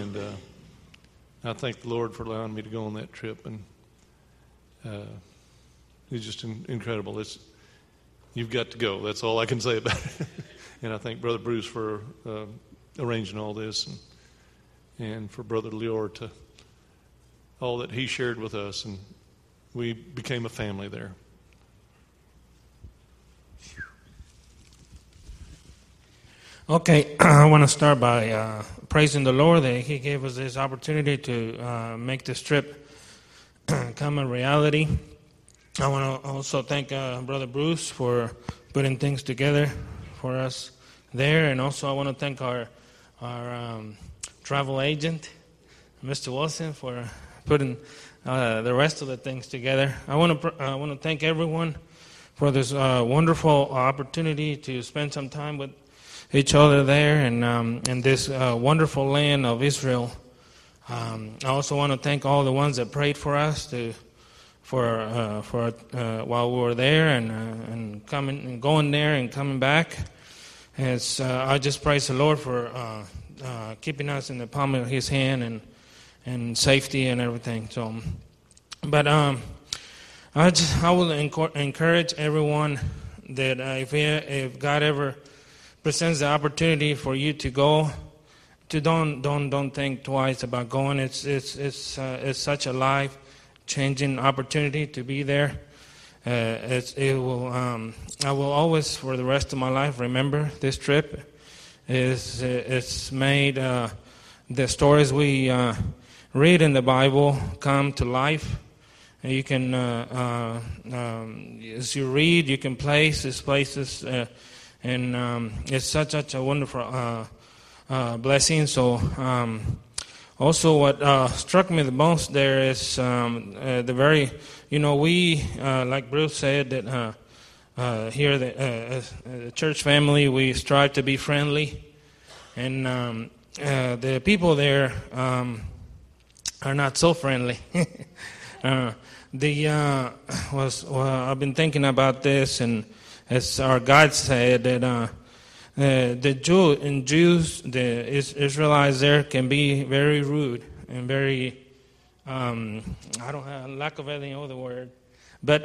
Speaker 15: I thank the Lord for allowing me to go on that trip, and it's just incredible. You've got to go. That's all I can say about it. And I thank Brother Bruce for arranging all this, and for Brother Leor to all that he shared with us, and we became a family there.
Speaker 16: Okay, I want to start by praising the Lord that He gave us this opportunity to make this trip come a reality. I want to also thank Brother Bruce for putting things together for us there, and also I want to thank our travel agent, Mr. Wilson, for putting the rest of the things together. I want to thank everyone for this wonderful opportunity to spend some time with each other there and in this wonderful land of Israel. I also want to thank all the ones that prayed for us for while we were there and coming and going there and coming back. I just praise the Lord for keeping us in the palm of His hand and safety and everything. So, but I will encourage everyone that if God ever presents the opportunity for you to go, to don't think twice about going. It's such a life-changing opportunity to be there. I will always, for the rest of my life, remember this trip. It's made the stories we read in the Bible come to life. You can, as you read, you can place these places, and it's such a wonderful blessing. So, also what struck me the most there is the very, we, like Bruce said, that here, the church family, we strive to be friendly, and the people there are not so friendly. I've been thinking about this, and as our guide said, that the Jews, the Israelites there, can be very rude and very, I don't have lack of any other word, but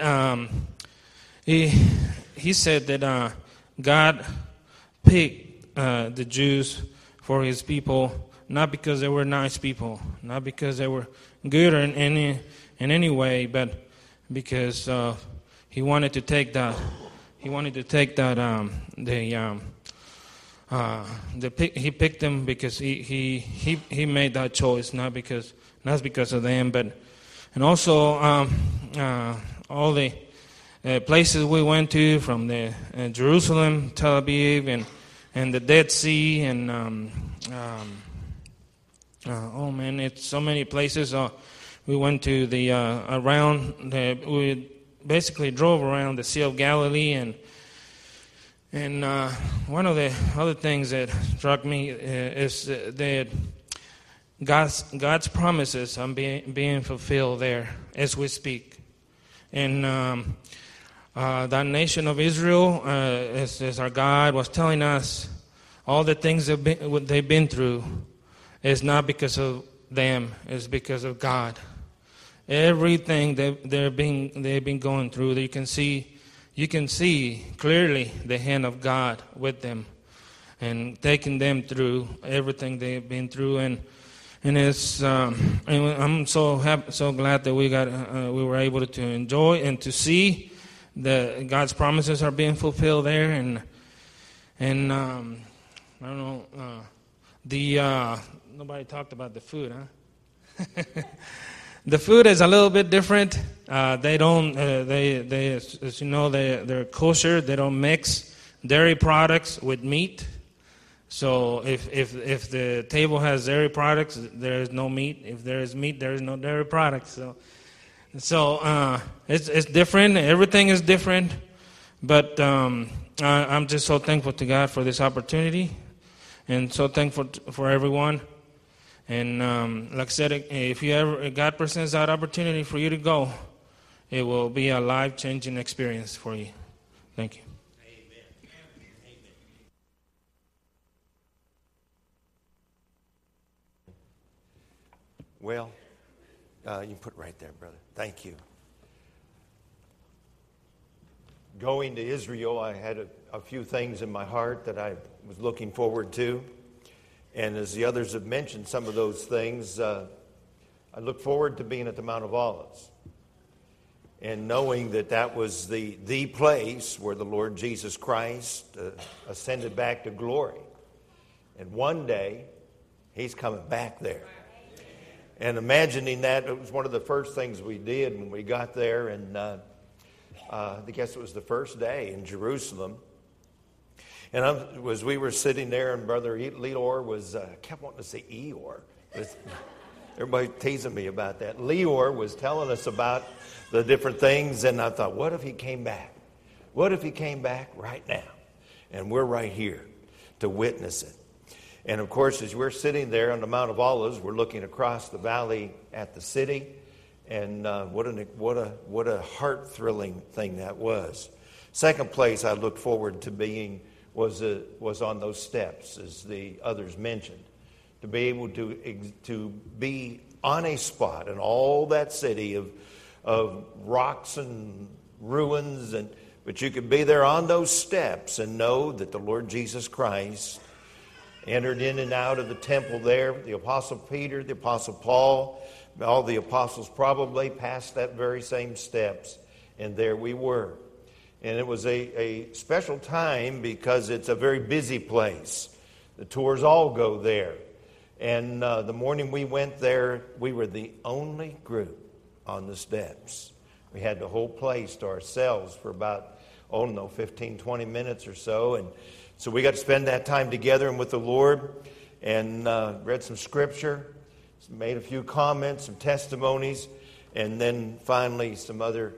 Speaker 16: he said that God picked the Jews for His people, not because they were nice people, not because they were good or in any way, but because He wanted to take that. He wanted to take that. He picked them because he made that choice, not because of them, and also all the places we went to, from the Jerusalem, Tel Aviv, and the Dead Sea, and oh man, it's so many places. We went to we basically drove around the Sea of Galilee, and one of the other things that struck me is that God's promises are being fulfilled there as we speak. And that nation of Israel, as our God was telling us, all the things they've been through is not because of them, it's because of God. Everything they've been going through, you can see clearly the hand of God with them and taking them through everything they've been through, and it's and I'm so happy, so glad that we were able to enjoy and to see that God's promises are being fulfilled there, and I don't know, nobody talked about the food, huh? The food is a little bit different. They don't. They, as you know, they're kosher. They don't mix dairy products with meat. So if the table has dairy products, there is no meat. If there is meat, there is no dairy products. So it's different. Everything is different. But I'm just so thankful to God for this opportunity, and so thankful for everyone. And like I said, if God presents that opportunity for you to go, it will be a life-changing experience for you. Thank you.
Speaker 2: Amen. Well, you can put it right there, brother. Thank you. Going to Israel, I had a few things in my heart that I was looking forward to. And as the others have mentioned some of those things, I look forward to being at the Mount of Olives and knowing that was the place where the Lord Jesus Christ ascended back to glory. And one day, He's coming back there. And imagining that, it was one of the first things we did when we got there. And I guess it was the first day in Jerusalem. And as we were sitting there, and Brother Leor was, I kept wanting to say Eeyore. Everybody teasing me about that. Leor was telling us about the different things, and I thought, what if he came back? What if he came back right now? And we're right here to witness it. And of course, as we're sitting there on the Mount of Olives, we're looking across the valley at the city, and what a heart-thrilling thing that was. Second place I looked forward to being was on those steps, as the others mentioned, to be able to be on a spot in all that city of rocks and ruins, but you could be there on those steps and know that the Lord Jesus Christ entered in and out of the temple there. The Apostle Peter, the Apostle Paul, all the apostles probably passed that very same steps, and there we were. And it was a special time because it's a very busy place. The tours all go there. And the morning we went there, we were the only group on the steps. We had the whole place to ourselves for about, 15, 20 minutes or so. And so we got to spend that time together and with the Lord, and read some scripture, made a few comments, some testimonies, and then finally some other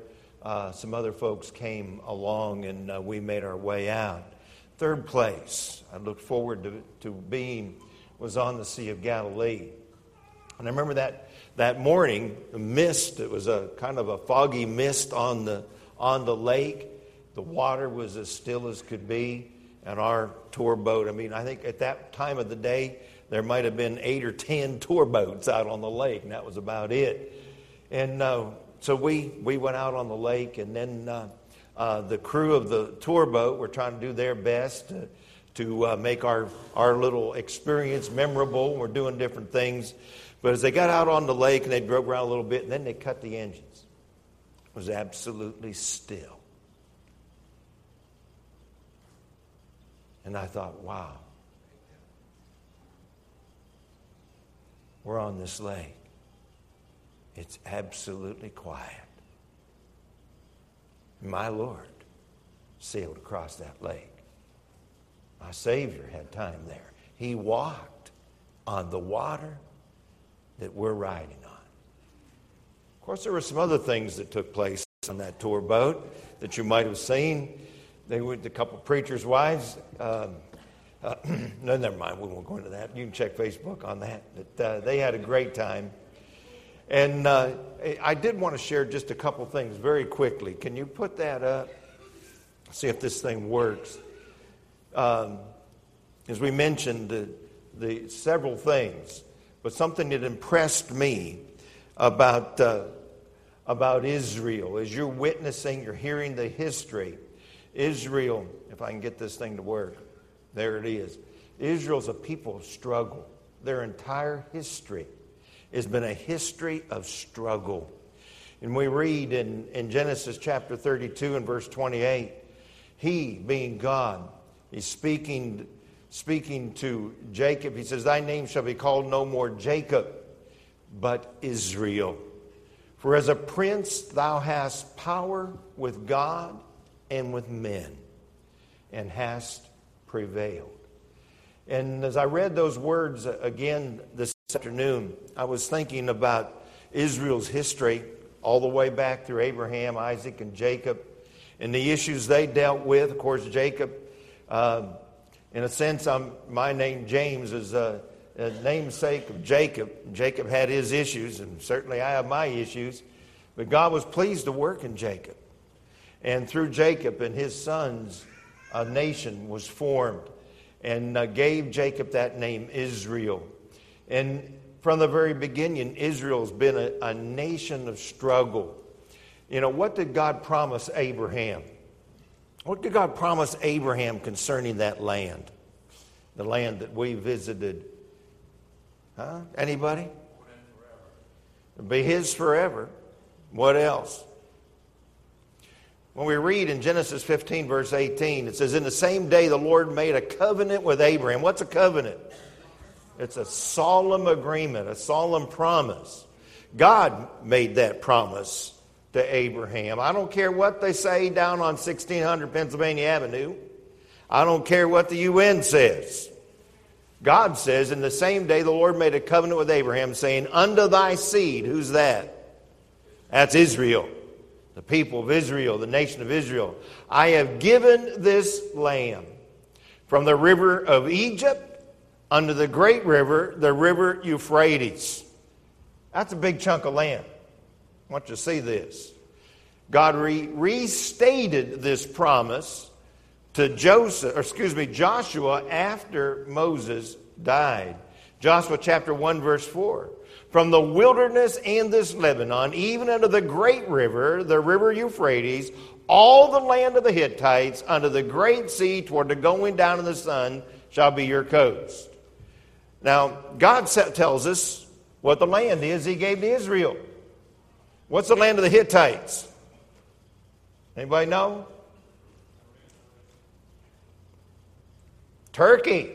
Speaker 2: folks came along, and we made our way out. Third place I looked forward to being was on the Sea of Galilee. And I remember that morning, the mist, it was a kind of a foggy mist on the lake. The water was as still as could be. And our tour boat, I think at that time of the day, there might have been 8 or 10 tour boats out on the lake, and that was about it. And so we went out on the lake, and then the crew of the tour boat were trying to do their best to make our little experience memorable. We're doing different things. But as they got out on the lake and they drove around a little bit, and then they cut the engines, it was absolutely still. And I thought, wow, we're on this lake. It's absolutely quiet. My Lord sailed across that lake. My Savior had time there. He walked on the water that we're riding on. Of course, there were some other things that took place on that tour boat that you might have seen. They were a couple of preachers' wives. No, never mind. We won't go into that. You can check Facebook on that. But they had a great time. And I did want to share just a couple things very quickly. Can you put that up? See if this thing works. As we mentioned, the several things, but something that impressed me about Israel. As you're witnessing, you're hearing the history. Israel, if I can get this thing to work, there it is. Israel's a people of struggle. Their entire history has been a history of struggle. And we read in Genesis chapter 32 and verse 28, He, being God, is speaking to Jacob. He says, Thy name shall be called no more Jacob, but Israel. For as a prince thou hast power with God and with men, and hast prevailed. And as I read those words again this afternoon, I was thinking about Israel's history all the way back through Abraham, Isaac, and Jacob, and the issues they dealt with. Of course, Jacob, in a sense, my name, James, is a namesake of Jacob. Jacob had his issues, and certainly I have my issues. But God was pleased to work in Jacob. And through Jacob and his sons, a nation was formed and gave Jacob that name, Israel. And from the very beginning, Israel's been a nation of struggle. You know, what did God promise Abraham? What did God promise Abraham concerning that land? The land that we visited. Huh? Anybody? It'll be his forever. What else? When we read in Genesis 15, verse 18, it says, In the same day the Lord made a covenant with Abraham. What's a covenant? It's a solemn agreement, a solemn promise. God made that promise to Abraham. I don't care what they say down on 1600 Pennsylvania Avenue. I don't care what the UN says. God says, in the same day the Lord made a covenant with Abraham, saying, unto thy seed. Who's that? That's Israel. The people of Israel, the nation of Israel. I have given this land from the river of Egypt unto the great river, the river Euphrates. That's a big chunk of land. I want you to see this. God restated this promise to Joshua after Moses died. Joshua chapter 1 verse 4. From the wilderness and this Lebanon, even unto the great river, the river Euphrates, all the land of the Hittites, unto the great sea, toward the going down of the sun, shall be your coast. Now, God tells us what the land is He gave to Israel. What's the land of the Hittites? Anybody know? Turkey.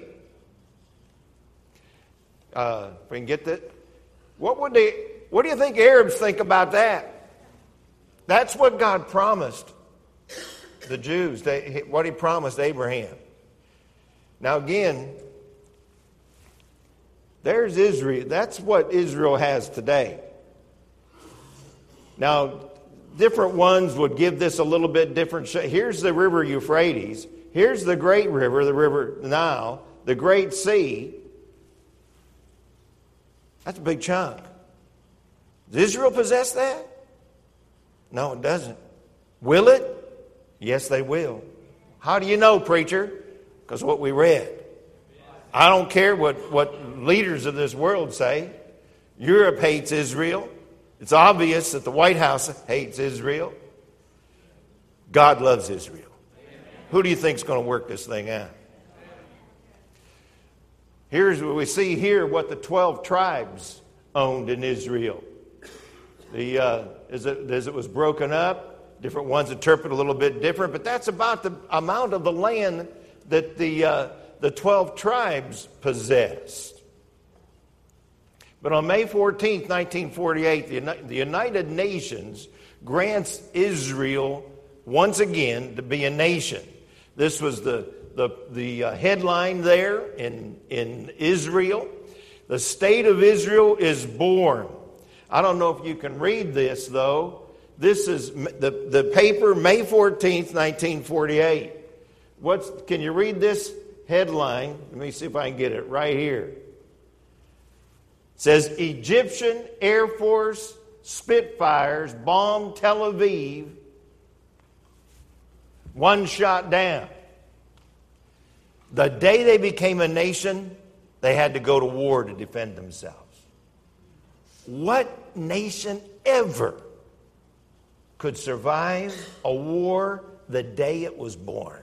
Speaker 2: If we can get that. What do you think Arabs think about that? That's what God promised the Jews, what He promised Abraham. Now again, there's Israel. That's what Israel has today. Now, different ones would give this a little bit different shape. Here's the river Euphrates. Here's the great river, the river Nile, the great sea. That's a big chunk. Does Israel possess that? No, it doesn't. Will it? Yes, they will. How do you know, preacher? Because what we read. I don't care what leaders of this world say. Europe hates Israel. It's obvious that the White House hates Israel. God loves Israel. Who do you think is going to work this thing out? Here's what we see here, what the 12 tribes owned in Israel. As it was broken up, different ones interpret a little bit different, but that's about the amount of the land that the 12 tribes possessed. But on May 14th, 1948, the United Nations grants Israel once again to be a nation. This was the headline there in Israel. The state of Israel is born. I don't know if you can read this, though. This is the paper, May 14th, 1948. Can you read this headline? Let me see if I can get it right here. It says, Egyptian Air Force Spitfires bomb Tel Aviv. One shot down. The day they became a nation, they had to go to war to defend themselves. What nation ever could survive a war the day it was born?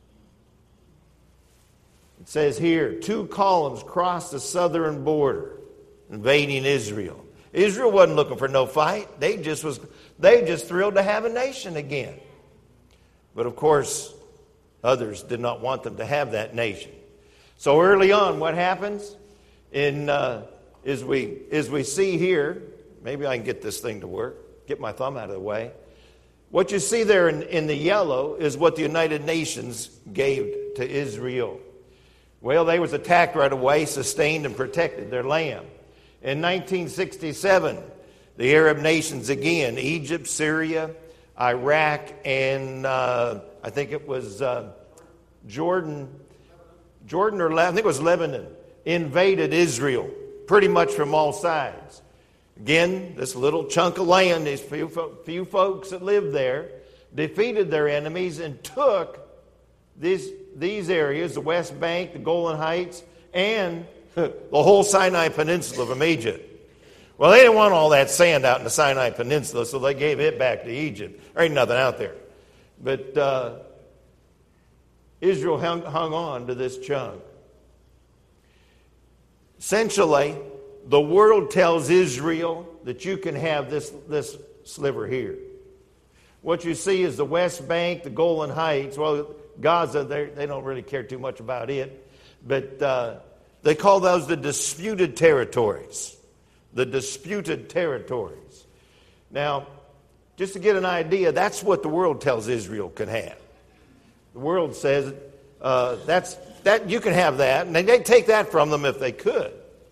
Speaker 2: It says here, 2 columns crossed the southern border, invading Israel. Israel wasn't looking for no fight. They just thrilled to have a nation again. But of course, others did not want them to have that nation. So early on, what happens? As we see here, maybe I can get this thing to work, get my thumb out of the way. What you see there in the yellow is what the United Nations gave to Israel. Well, they was attacked right away, sustained and protected their land. In 1967, the Arab nations again, Egypt, Syria, Iraq, and I think it was Jordan or I think it was Lebanon, invaded Israel pretty much from all sides. Again, this little chunk of land, these few folks that lived there, defeated their enemies and took these areas, the West Bank, the Golan Heights, and the whole Sinai Peninsula from Egypt. Well, they didn't want all that sand out in the Sinai Peninsula, so they gave it back to Egypt. There ain't nothing out there. But Israel hung on to this chunk. Essentially, the world tells Israel that you can have this sliver here. What you see is the West Bank, the Golan Heights. Well, Gaza, they don't really care too much about it. But they call those the disputed territories. The disputed territories. Now, Just to get an idea, that's what the world tells Israel can have. The world says that you can have that, and they'd take that from them if they could.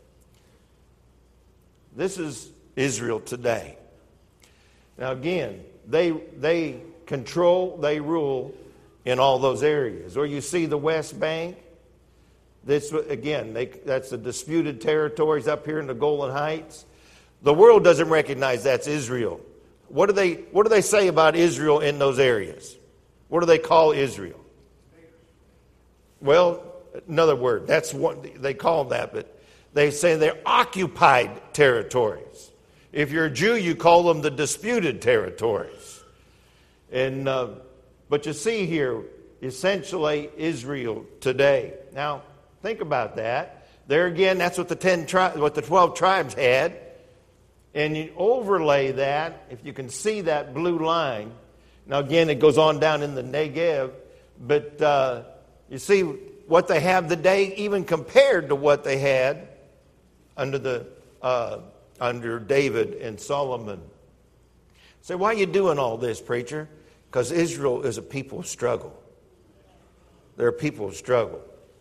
Speaker 2: This is Israel today. Now again, they control, they rule in all those areas. Or you see the West Bank. This again, that's the disputed territories up here in the Golan Heights. The world doesn't recognize that's Israel. What do they say about Israel in those areas? What do they call Israel? Well, another word. That's what they call that, but they say they're occupied territories. If you're a Jew, you call them the disputed territories. And but you see here, essentially Israel today. Now, think about that. There again, that's what the 12 tribes had. And you overlay that, if you can see that blue line. Now again, it goes on down in the Negev, but you see what they have today, even compared to what they had under David and Solomon. Say, why are you doing all this, preacher? Because Israel is a people of struggle. They're a people of struggle.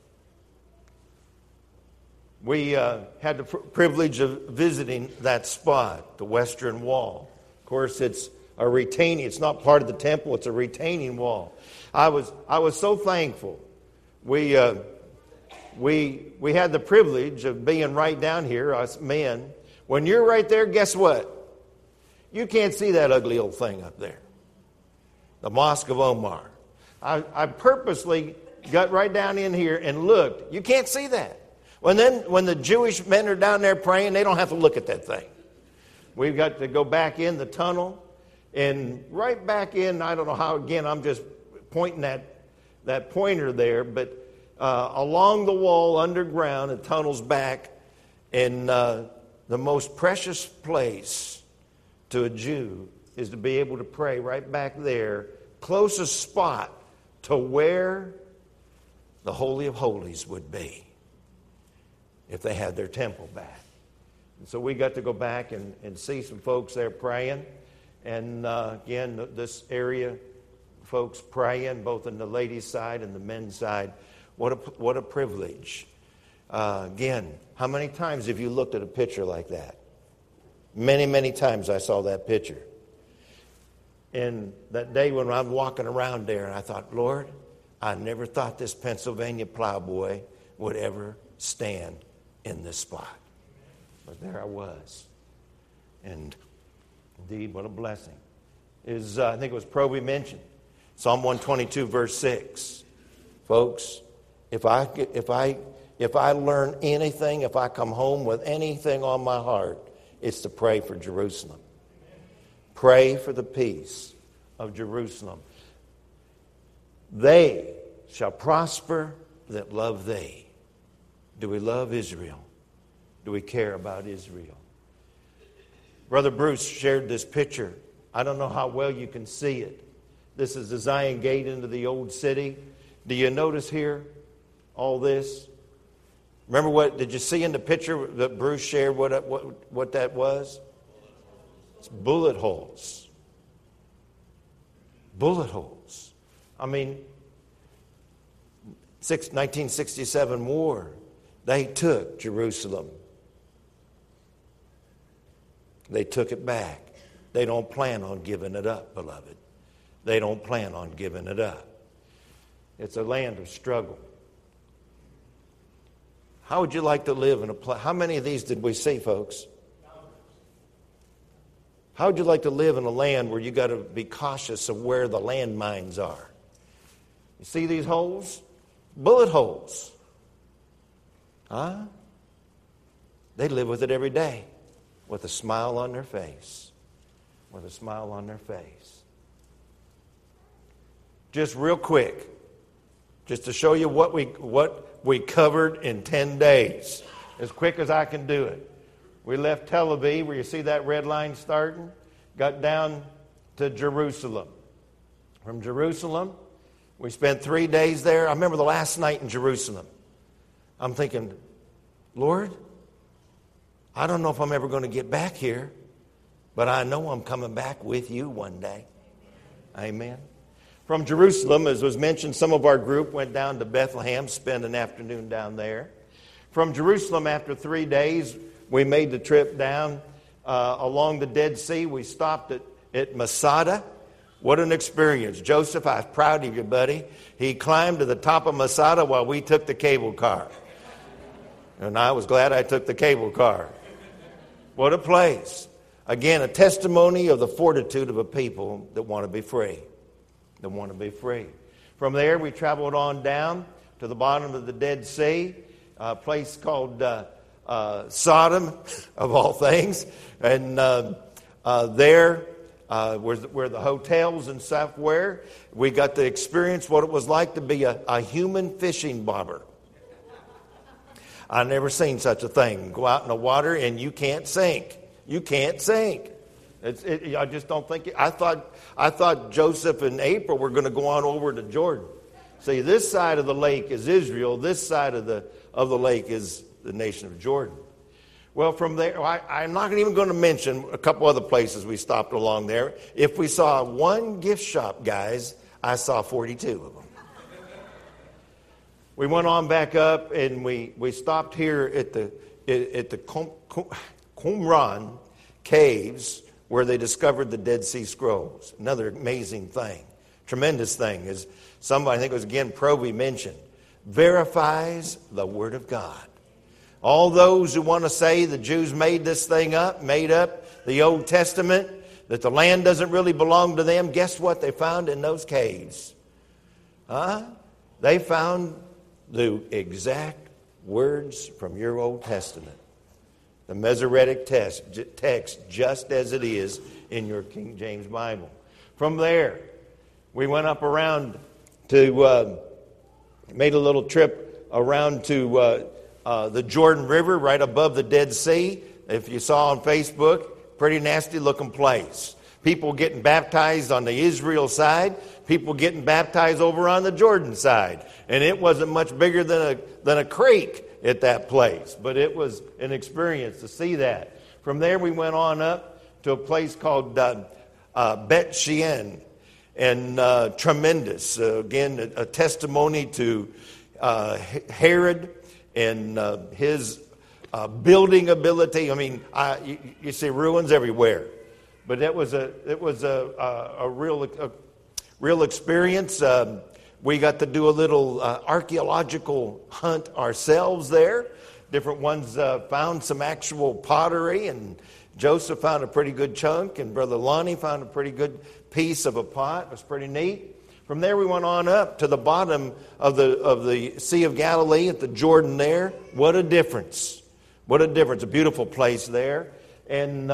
Speaker 2: We had the privilege of visiting that spot, the Western Wall. Of course, it's a retaining. It's not part of the temple. It's a retaining wall. I was so thankful. We had the privilege of being right down here, us men. When you're right there, guess what? You can't see that ugly old thing up there. The Mosque of Omar. I purposely got right down in here and looked. You can't see that. When the Jewish men are down there praying, they don't have to look at that thing. We've got to go back in the tunnel, and right back in, I don't know how, again, I'm just pointing that pointer there, but along the wall, underground, it tunnels back, and the most precious place to a Jew is to be able to pray right back there, closest spot to where the Holy of Holies would be if they had their temple back. And so we got to go back and see some folks there praying. And again, this area, folks praying, both on the ladies' side and the men's side. What a privilege. Again, how many times have you looked at a picture like that? Many, many times I saw that picture. And that day when I'm walking around there, and I thought, Lord, I never thought this Pennsylvania plowboy would ever stand in this spot. But there I was. And indeed, what a blessing. I think it was Proby mentioned. Psalm 122, verse 6. Folks, if I learn anything, if I come home with anything on my heart, it's to pray for Jerusalem. Pray for the peace of Jerusalem. They shall prosper that love thee. Do we love Israel? Do we care about Israel? Brother Bruce shared this picture. I don't know how well you can see it. This is the Zion Gate into the old city. Do you notice here all this? Remember did you see in the picture that Bruce shared what that was? It's bullet holes. Bullet holes. I mean, 1967 war, they took Jerusalem. They took it back. They don't plan on giving it up, beloved. They don't plan on giving it up. It's a land of struggle. How would you like to live in a place? How many of these did we see, folks? How would you like to live in a land where you got to be cautious of where the landmines are? You see these holes? Bullet holes. Huh? They live with it every day with a smile on their face. With a smile on their face. Just real quick, just to show you what we covered in 10 days, as quick as I can do it. We left Tel Aviv, where you see that red line starting, got down to Jerusalem. From Jerusalem, we spent 3 days there. I remember the last night in Jerusalem. I'm thinking, Lord, I don't know if I'm ever going to get back here. but I know I'm coming back with you one day. Amen. From Jerusalem, as was mentioned, some of our group went down to Bethlehem, spent an afternoon down there. From Jerusalem, after 3 days, we made the trip down along the Dead Sea. We stopped at Masada. What an experience. Joseph, I'm proud of you, buddy. He climbed to the top of Masada while we took the cable car. And I was glad I took the cable car. What a place. Again, a testimony of the fortitude of a people that want to be free. That want to be free. From there, we traveled on down to the bottom of the Dead Sea, a place called Sodom, of all things. And there where the hotels and stuff were, we got to experience what it was like to be a human fishing bobber. I never seen such a thing. Go out in the water and you can't sink. You can't sink. I just don't think. I thought Joseph and April were going to go on over to Jordan. See, this side of the lake is Israel. This side of the lake is the nation of Jordan. Well, from there, I'm not even going to mention a couple other places we stopped along there. If we saw one gift shop, guys, I saw 42 of them. We went on back up and we stopped here at the Qumran caves where they discovered the Dead Sea Scrolls. Another amazing thing, tremendous thing, is somebody, I think it was again Proby mentioned, verifies the Word of God. All those who want to say the Jews made this thing up, made up the Old Testament, that the land doesn't really belong to them, guess what they found in those caves? They found the exact words from your Old Testament. The Masoretic text, just as it is in your King James Bible. From there, we went up around to, made a little trip around to the Jordan River right above the Dead Sea. If you saw on Facebook, pretty nasty looking place. People getting baptized on the Israel side, people getting baptized over on the Jordan side. And it wasn't much bigger than a creek at that place. But it was an experience to see that. From there we went on up to a place called Bet Shean. And tremendous. Again, a testimony to Herod and his building ability. I mean, you see ruins everywhere. But it was a real experience. We got to do a little archaeological hunt ourselves there. Different ones found some actual pottery, and Joseph found a pretty good chunk, and Brother Lonnie found a pretty good piece of a pot. It was pretty neat. From there we went on up to the bottom of the Sea of Galilee at the Jordan there. What a difference. What a difference. A beautiful place there. And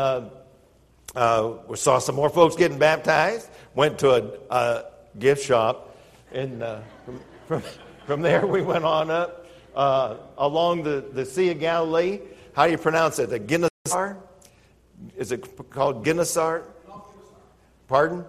Speaker 2: we saw some more folks getting baptized. Went to a gift shop. And from there we went on up along the Sea of Galilee. How do you pronounce it? The Gennesaret? Is it called Gennesaret? Pardon?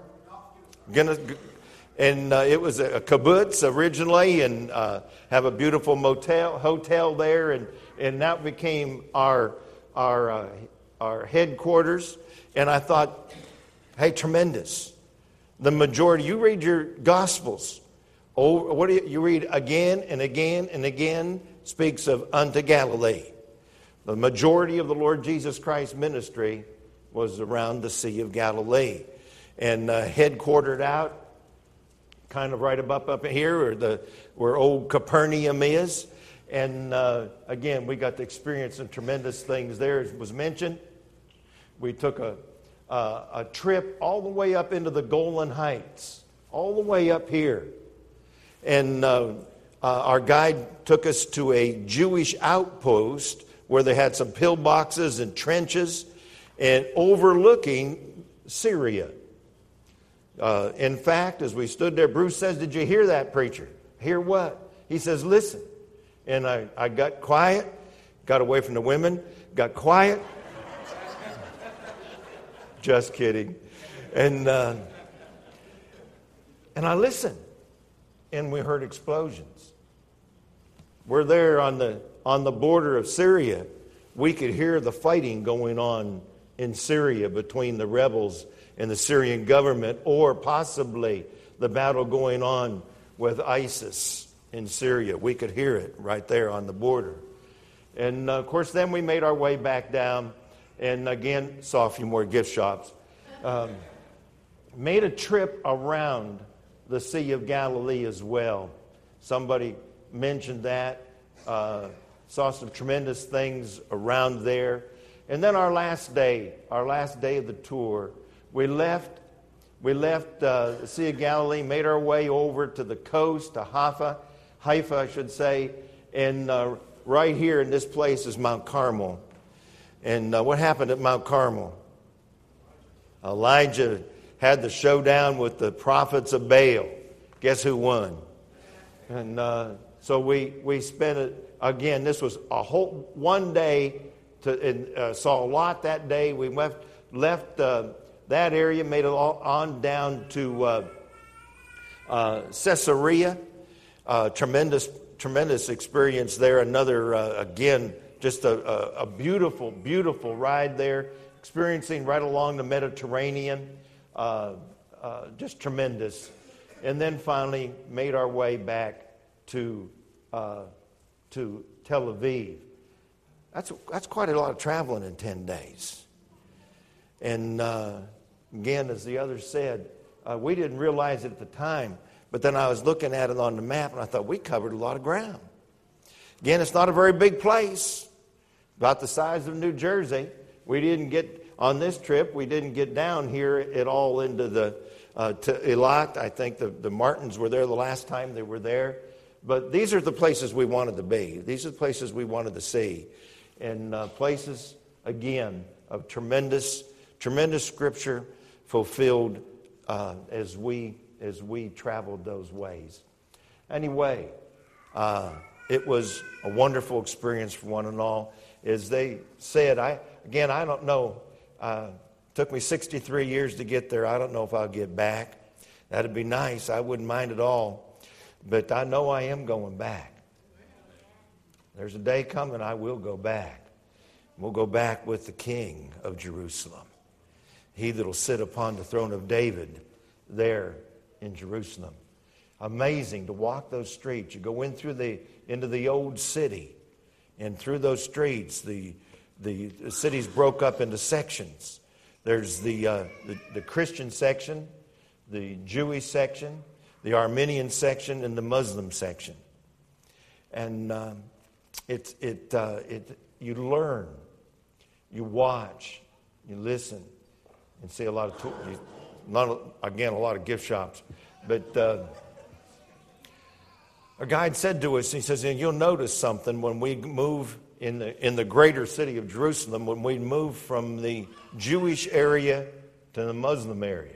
Speaker 2: And it was a kibbutz originally, and have a beautiful hotel there, and that became our headquarters. And I thought, hey, tremendous. The majority, you read your Gospels. What do you read again and again and again speaks of unto Galilee. The majority of the Lord Jesus Christ's ministry was around the Sea of Galilee. And headquartered out, kind of right up here, where old Capernaum is. And again, we got to experience some tremendous things there, as was mentioned. We took a trip all the way up into the Golan Heights, all the way up here. And our guide took us to a Jewish outpost where they had some pillboxes and trenches and overlooking Syria. In fact, as we stood there, Bruce says, "Did you hear that, preacher?" "Hear what?" He says, "Listen." And I got quiet, got away from the women, got quiet. Just kidding. And I listened. And we heard explosions. We're there on the border of Syria. We could hear the fighting going on in Syria between the rebels and the Syrian government, or possibly the battle going on with ISIS in Syria. We could hear it right there on the border. And, of course, then we made our way back down and, again, saw a few more gift shops. Made a trip around the Sea of Galilee as well. Somebody mentioned that. Saw some tremendous things around there. And then our last day of the tour, we left the Sea of Galilee, made our way over to the coast, to Haifa, I should say, and right here in this place is Mount Carmel. And what happened at Mount Carmel? Elijah had the showdown with the prophets of Baal. Guess who won? And so we spent it, again, this was a whole one day, saw a lot that day. We left that area, made it all on down to Caesarea. Tremendous experience there. Another, again, just a beautiful, beautiful ride there. Experiencing right along the Mediterranean. Just tremendous. And then finally made our way back to Tel Aviv. That's quite a lot of traveling in 10 days. And again, as the others said, we didn't realize it at the time, but then I was looking at it on the map and I thought we covered a lot of ground. Again, it's not a very big place, about the size of New Jersey. We didn't get, on this trip, we didn't get down here at all into to Eilat. I think the Martins were there the last time they were there. But these are the places we wanted to be. These are the places we wanted to see. And places, again, of tremendous scripture fulfilled as we traveled those ways. Anyway, it was a wonderful experience for one and all. As they said, I don't know. Took me 63 years to get there. I don't know if I'll get back. That'd be nice. I wouldn't mind at all. But I know I am going back. There's a day coming I will go back. We'll go back with the King of Jerusalem. He that will sit upon the throne of David there in Jerusalem. Amazing to walk those streets. You go into the old city, and through those streets, the city's broke up into sections. There's the Christian section, the Jewish section, the Armenian section, and the Muslim section. And you learn, you watch, you listen, and see a lot of gift shops. But a guide said to us, he says, you'll notice something when we move in the greater city of Jerusalem, when we move from the Jewish area to the Muslim area.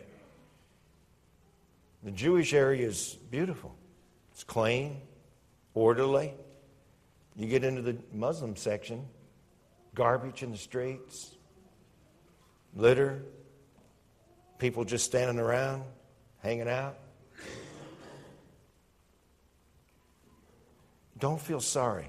Speaker 2: The Jewish area is beautiful. It's clean, orderly. You get into the Muslim section, garbage in the streets, litter, people just standing around, hanging out. Don't feel sorry.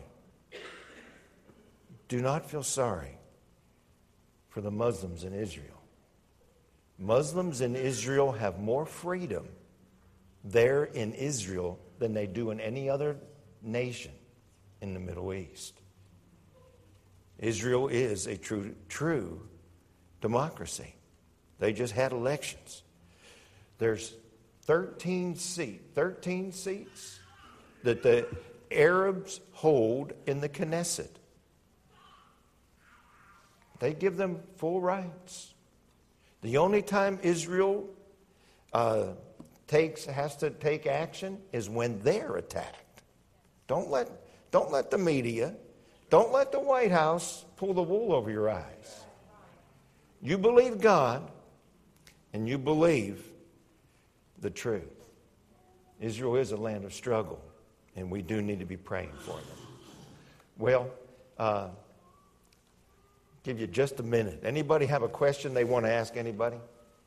Speaker 2: Do not feel sorry for the Muslims in Israel. Muslims in Israel have more freedom there in Israel than they do in any other nation in the Middle East. Israel is a true democracy. They just had elections. There's 13 seats that the Arabs hold in the Knesset. They give them full rights. The only time Israel has to take action is when they're attacked. Don't let the media, don't let the White House pull the wool over your eyes. You believe God, and you believe the truth. Israel is a land of struggle, and we do need to be praying for them. Well, give you just a minute. Anybody have a question they want to ask anybody?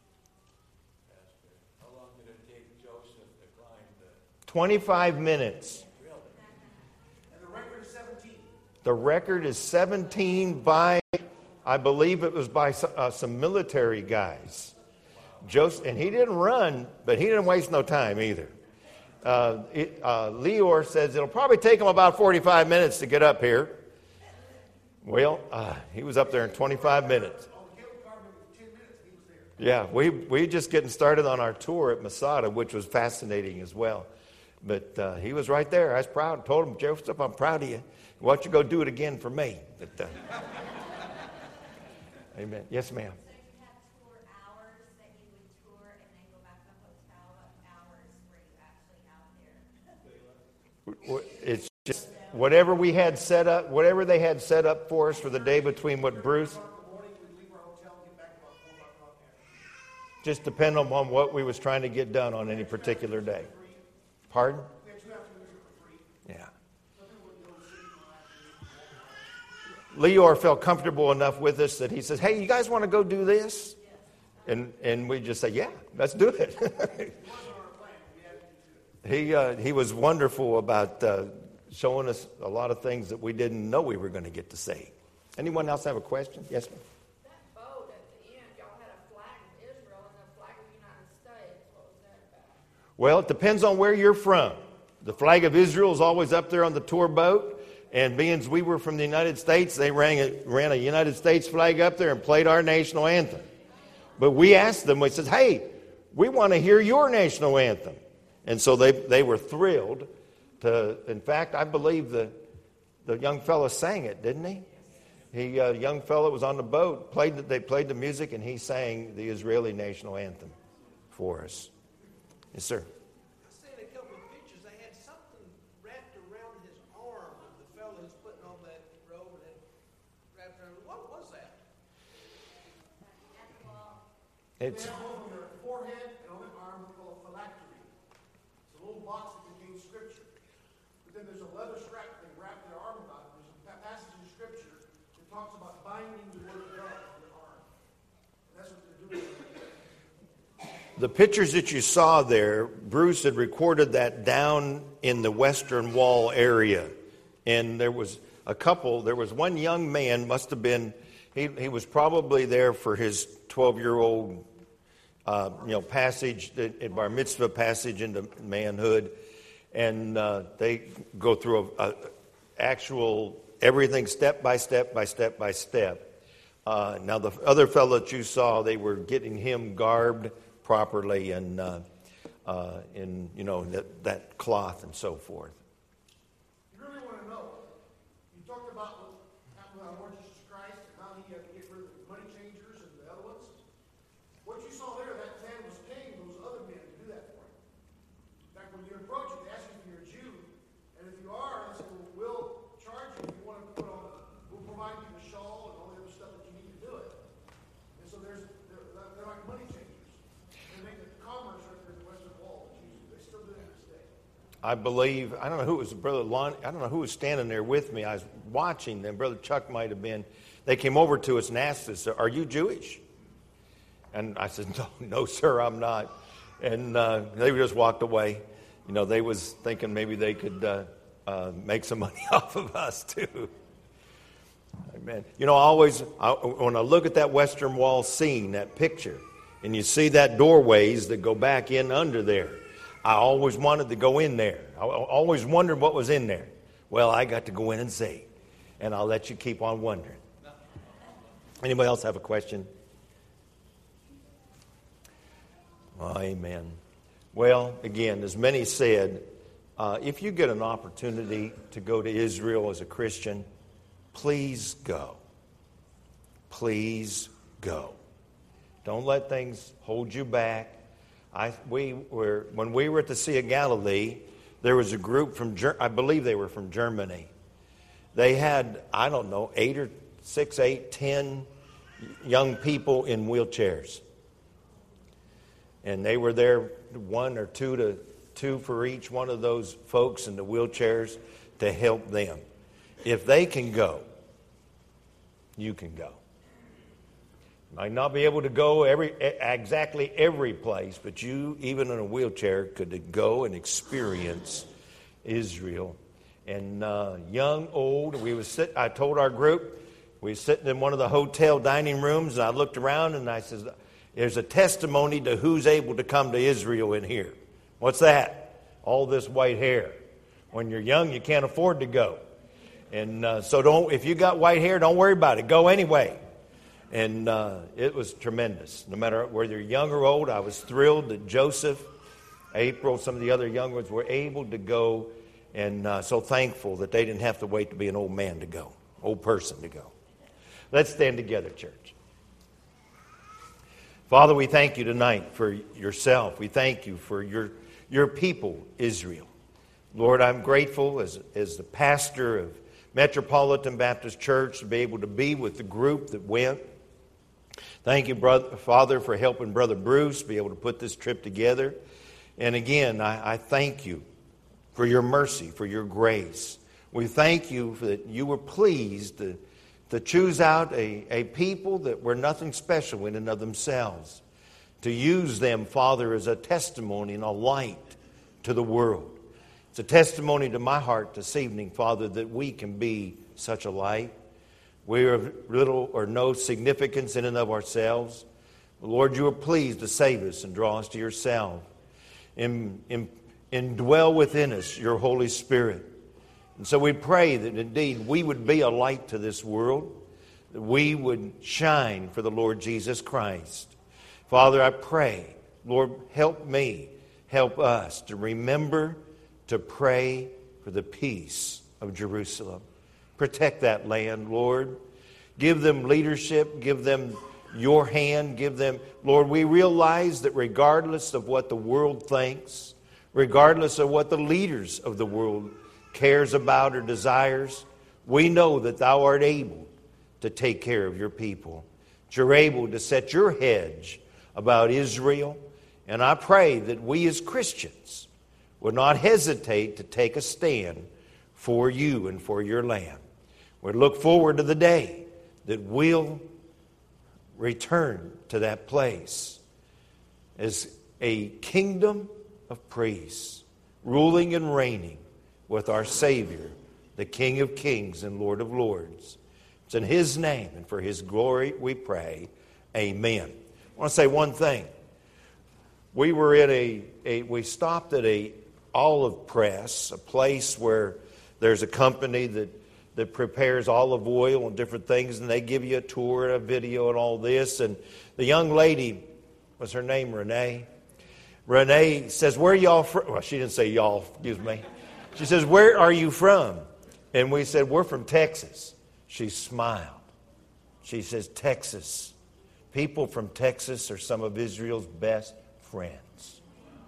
Speaker 17: How long did it take Joseph to climb
Speaker 2: 25 minutes.
Speaker 4: And the record is 17.
Speaker 2: The record is 17 by I believe it was by some military guys. Joseph, and he didn't run, but he didn't waste no time either. Leor says it'll probably take him about 45 minutes to get up here. Well, he was up there in 25 minutes. Yeah, we just getting started on our tour at Masada, which was fascinating as well. But he was right there. I was proud. Told him, Joseph, I'm proud of you. Why don't you go do it again for me? But, amen. Yes, ma'am. It's just whatever we had set up, whatever they had set up for us for the day between what Bruce. Just depend on what we was trying to get done on any particular day. Pardon? Yeah. Leor felt comfortable enough with us that he says, "Hey, you guys want to go do this?" And we just say, "Yeah, let's do it." He was wonderful about showing us a lot of things that we didn't know we were going to get to see. Anyone else have a question? Yes, ma'am.
Speaker 18: That boat at the end, y'all had a flag of Israel and a flag of the United States. What was that about?
Speaker 2: Well, it depends on where you're from. The flag of Israel is always up there on the tour boat. And being as we were from the United States, they ran a United States flag up there and played our national anthem. But we asked them, we said, "Hey, we want to hear your national anthem." And so they were thrilled to, in fact, I believe the young fellow sang it, didn't he? Young fellow was on the boat, they played the music, and he sang the Israeli national anthem for us. Yes, sir.
Speaker 3: I seen a couple of pictures. They had something wrapped around his arm. The fellow who's putting on that robe and then wrapped around. What was that?
Speaker 2: It's
Speaker 4: They have both on their forehead and on their arm called phylactery. It's a little box that contains scripture. But then there's a leather strap they wrap their arm about. There's a passage in scripture that talks about binding the word of God on your arm. And that's what they're doing.
Speaker 2: the pictures that you saw there. Bruce had recorded that down in the Western Wall area, and there was a couple. There was one young man, must have been. He was probably there for his 12-year-old, passage, bar mitzvah passage into manhood, and they go through a actual everything step by step by step by step. Now the other fellow that you saw, they were getting him garbed properly and in that cloth and so forth.
Speaker 4: You really want to know? You talked about what happened with our Lord Jesus Christ and how he had to get rid of the money changers and the other ones. What you saw there, that man was paying those other men to do that for him. In fact, when you approach it, they ask you if you're a Jew, and if you are, they say, "Well, we'll charge you. If you want to put on, we'll provide you the shawl and all the other stuff that you need to do it." And so they're like money changers. They make the commerce right there in the Western Wall. They still do that to this day.
Speaker 2: I believe, I don't know who it was, Brother Lon, I don't know who was standing there with me. I was watching them. Brother Chuck might have been. They came over to us and asked us, "Are you Jewish?" And I said, no, sir, I'm not. And they just walked away. They was thinking maybe they could make some money off of us too. Amen. Always, when I look at that Western Wall scene, that picture, and you see that doorways that go back in under there, I always wanted to go in there. I always wondered what was in there. Well, I got to go in and see. And I'll let you keep on wondering. Anybody else have a question? Oh, amen. Well, again, as many said, if you get an opportunity to go to Israel as a Christian, please go. Please go. Don't let things hold you back. When we were at the Sea of Galilee, there was a group from, I believe they were from Germany. They had, 10 young people in wheelchairs. And they were there, 1 or 2 for each one of those folks in the wheelchairs to help them. If they can go, you can go. Might not be able to go exactly every place, but you, even in a wheelchair, could go and experience Israel. And young, old, I told our group, We were sitting in one of the hotel dining rooms, and I looked around and I said, there's a testimony to who's able to come to Israel in here. What's that? All this white hair. When you're young, you can't afford to go. And so if you got white hair, don't worry about it. Go anyway. And it was tremendous. No matter whether you're young or old, I was thrilled that Joseph, April, some of the other young ones were able to go. And so thankful that they didn't have to wait to be an old man to go, old person to go. Let's stand together, church. Father, we thank you tonight for yourself. We thank you for your people, Israel. Lord, I'm grateful as the pastor of Metropolitan Baptist Church to be able to be with the group that went. Thank you, Father, for helping Brother Bruce be able to put this trip together. And again, I thank you for your mercy, for your grace. We thank you that you were pleased to choose out a people that were nothing special in and of themselves, to use them, Father, as a testimony and a light to the world. It's a testimony to my heart this evening, Father, that we can be such a light. We are of little or no significance in and of ourselves. Lord, you are pleased to save us and draw us to yourself. Indwell within us your Holy Spirit. And so we pray that indeed we would be a light to this world, that we would shine for the Lord Jesus Christ. Father, I pray, Lord, help me, help us to remember to pray for the peace of Jerusalem. Protect that land, Lord. Give them leadership, give them your hand, give them, Lord, we realize that regardless of what the world thinks, regardless of what the leaders of the world cares about or desires, we know that thou art able to take care of your people. That you're able to set your hedge about Israel. And I pray that we as Christians will not hesitate to take a stand for you and for your land. We look forward to the day that we'll return to that place as a kingdom of priests, ruling and reigning with our Savior, the King of Kings and Lord of Lords. It's in His name and for His glory we pray. Amen. I want to say one thing. We were in we stopped at a olive press, a place where there's a company that prepares olive oil and different things, and they give you a tour and a video and all this. And the young lady, what's her name, Renee? Renee says, where are y'all from? Well, she didn't say y'all, excuse me. She says, where are you from? And we said, we're from Texas. She smiled. She says, Texas. People from Texas are some of Israel's best friends.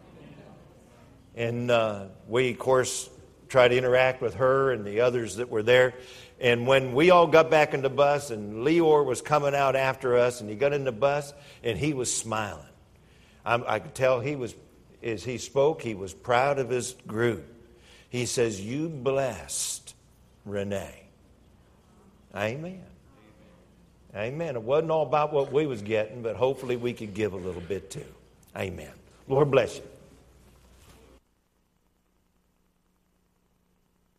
Speaker 2: And we, of course, tried to interact with her and the others that were there. And when we all got back in the bus and Leor was coming out after us, and he got in the bus and he was smiling. I could tell he was, as he spoke, he was proud of his group. He says, you blessed Renee. Amen. Amen. It wasn't all about what we was getting, but hopefully we could give a little bit too. Amen. Lord bless you.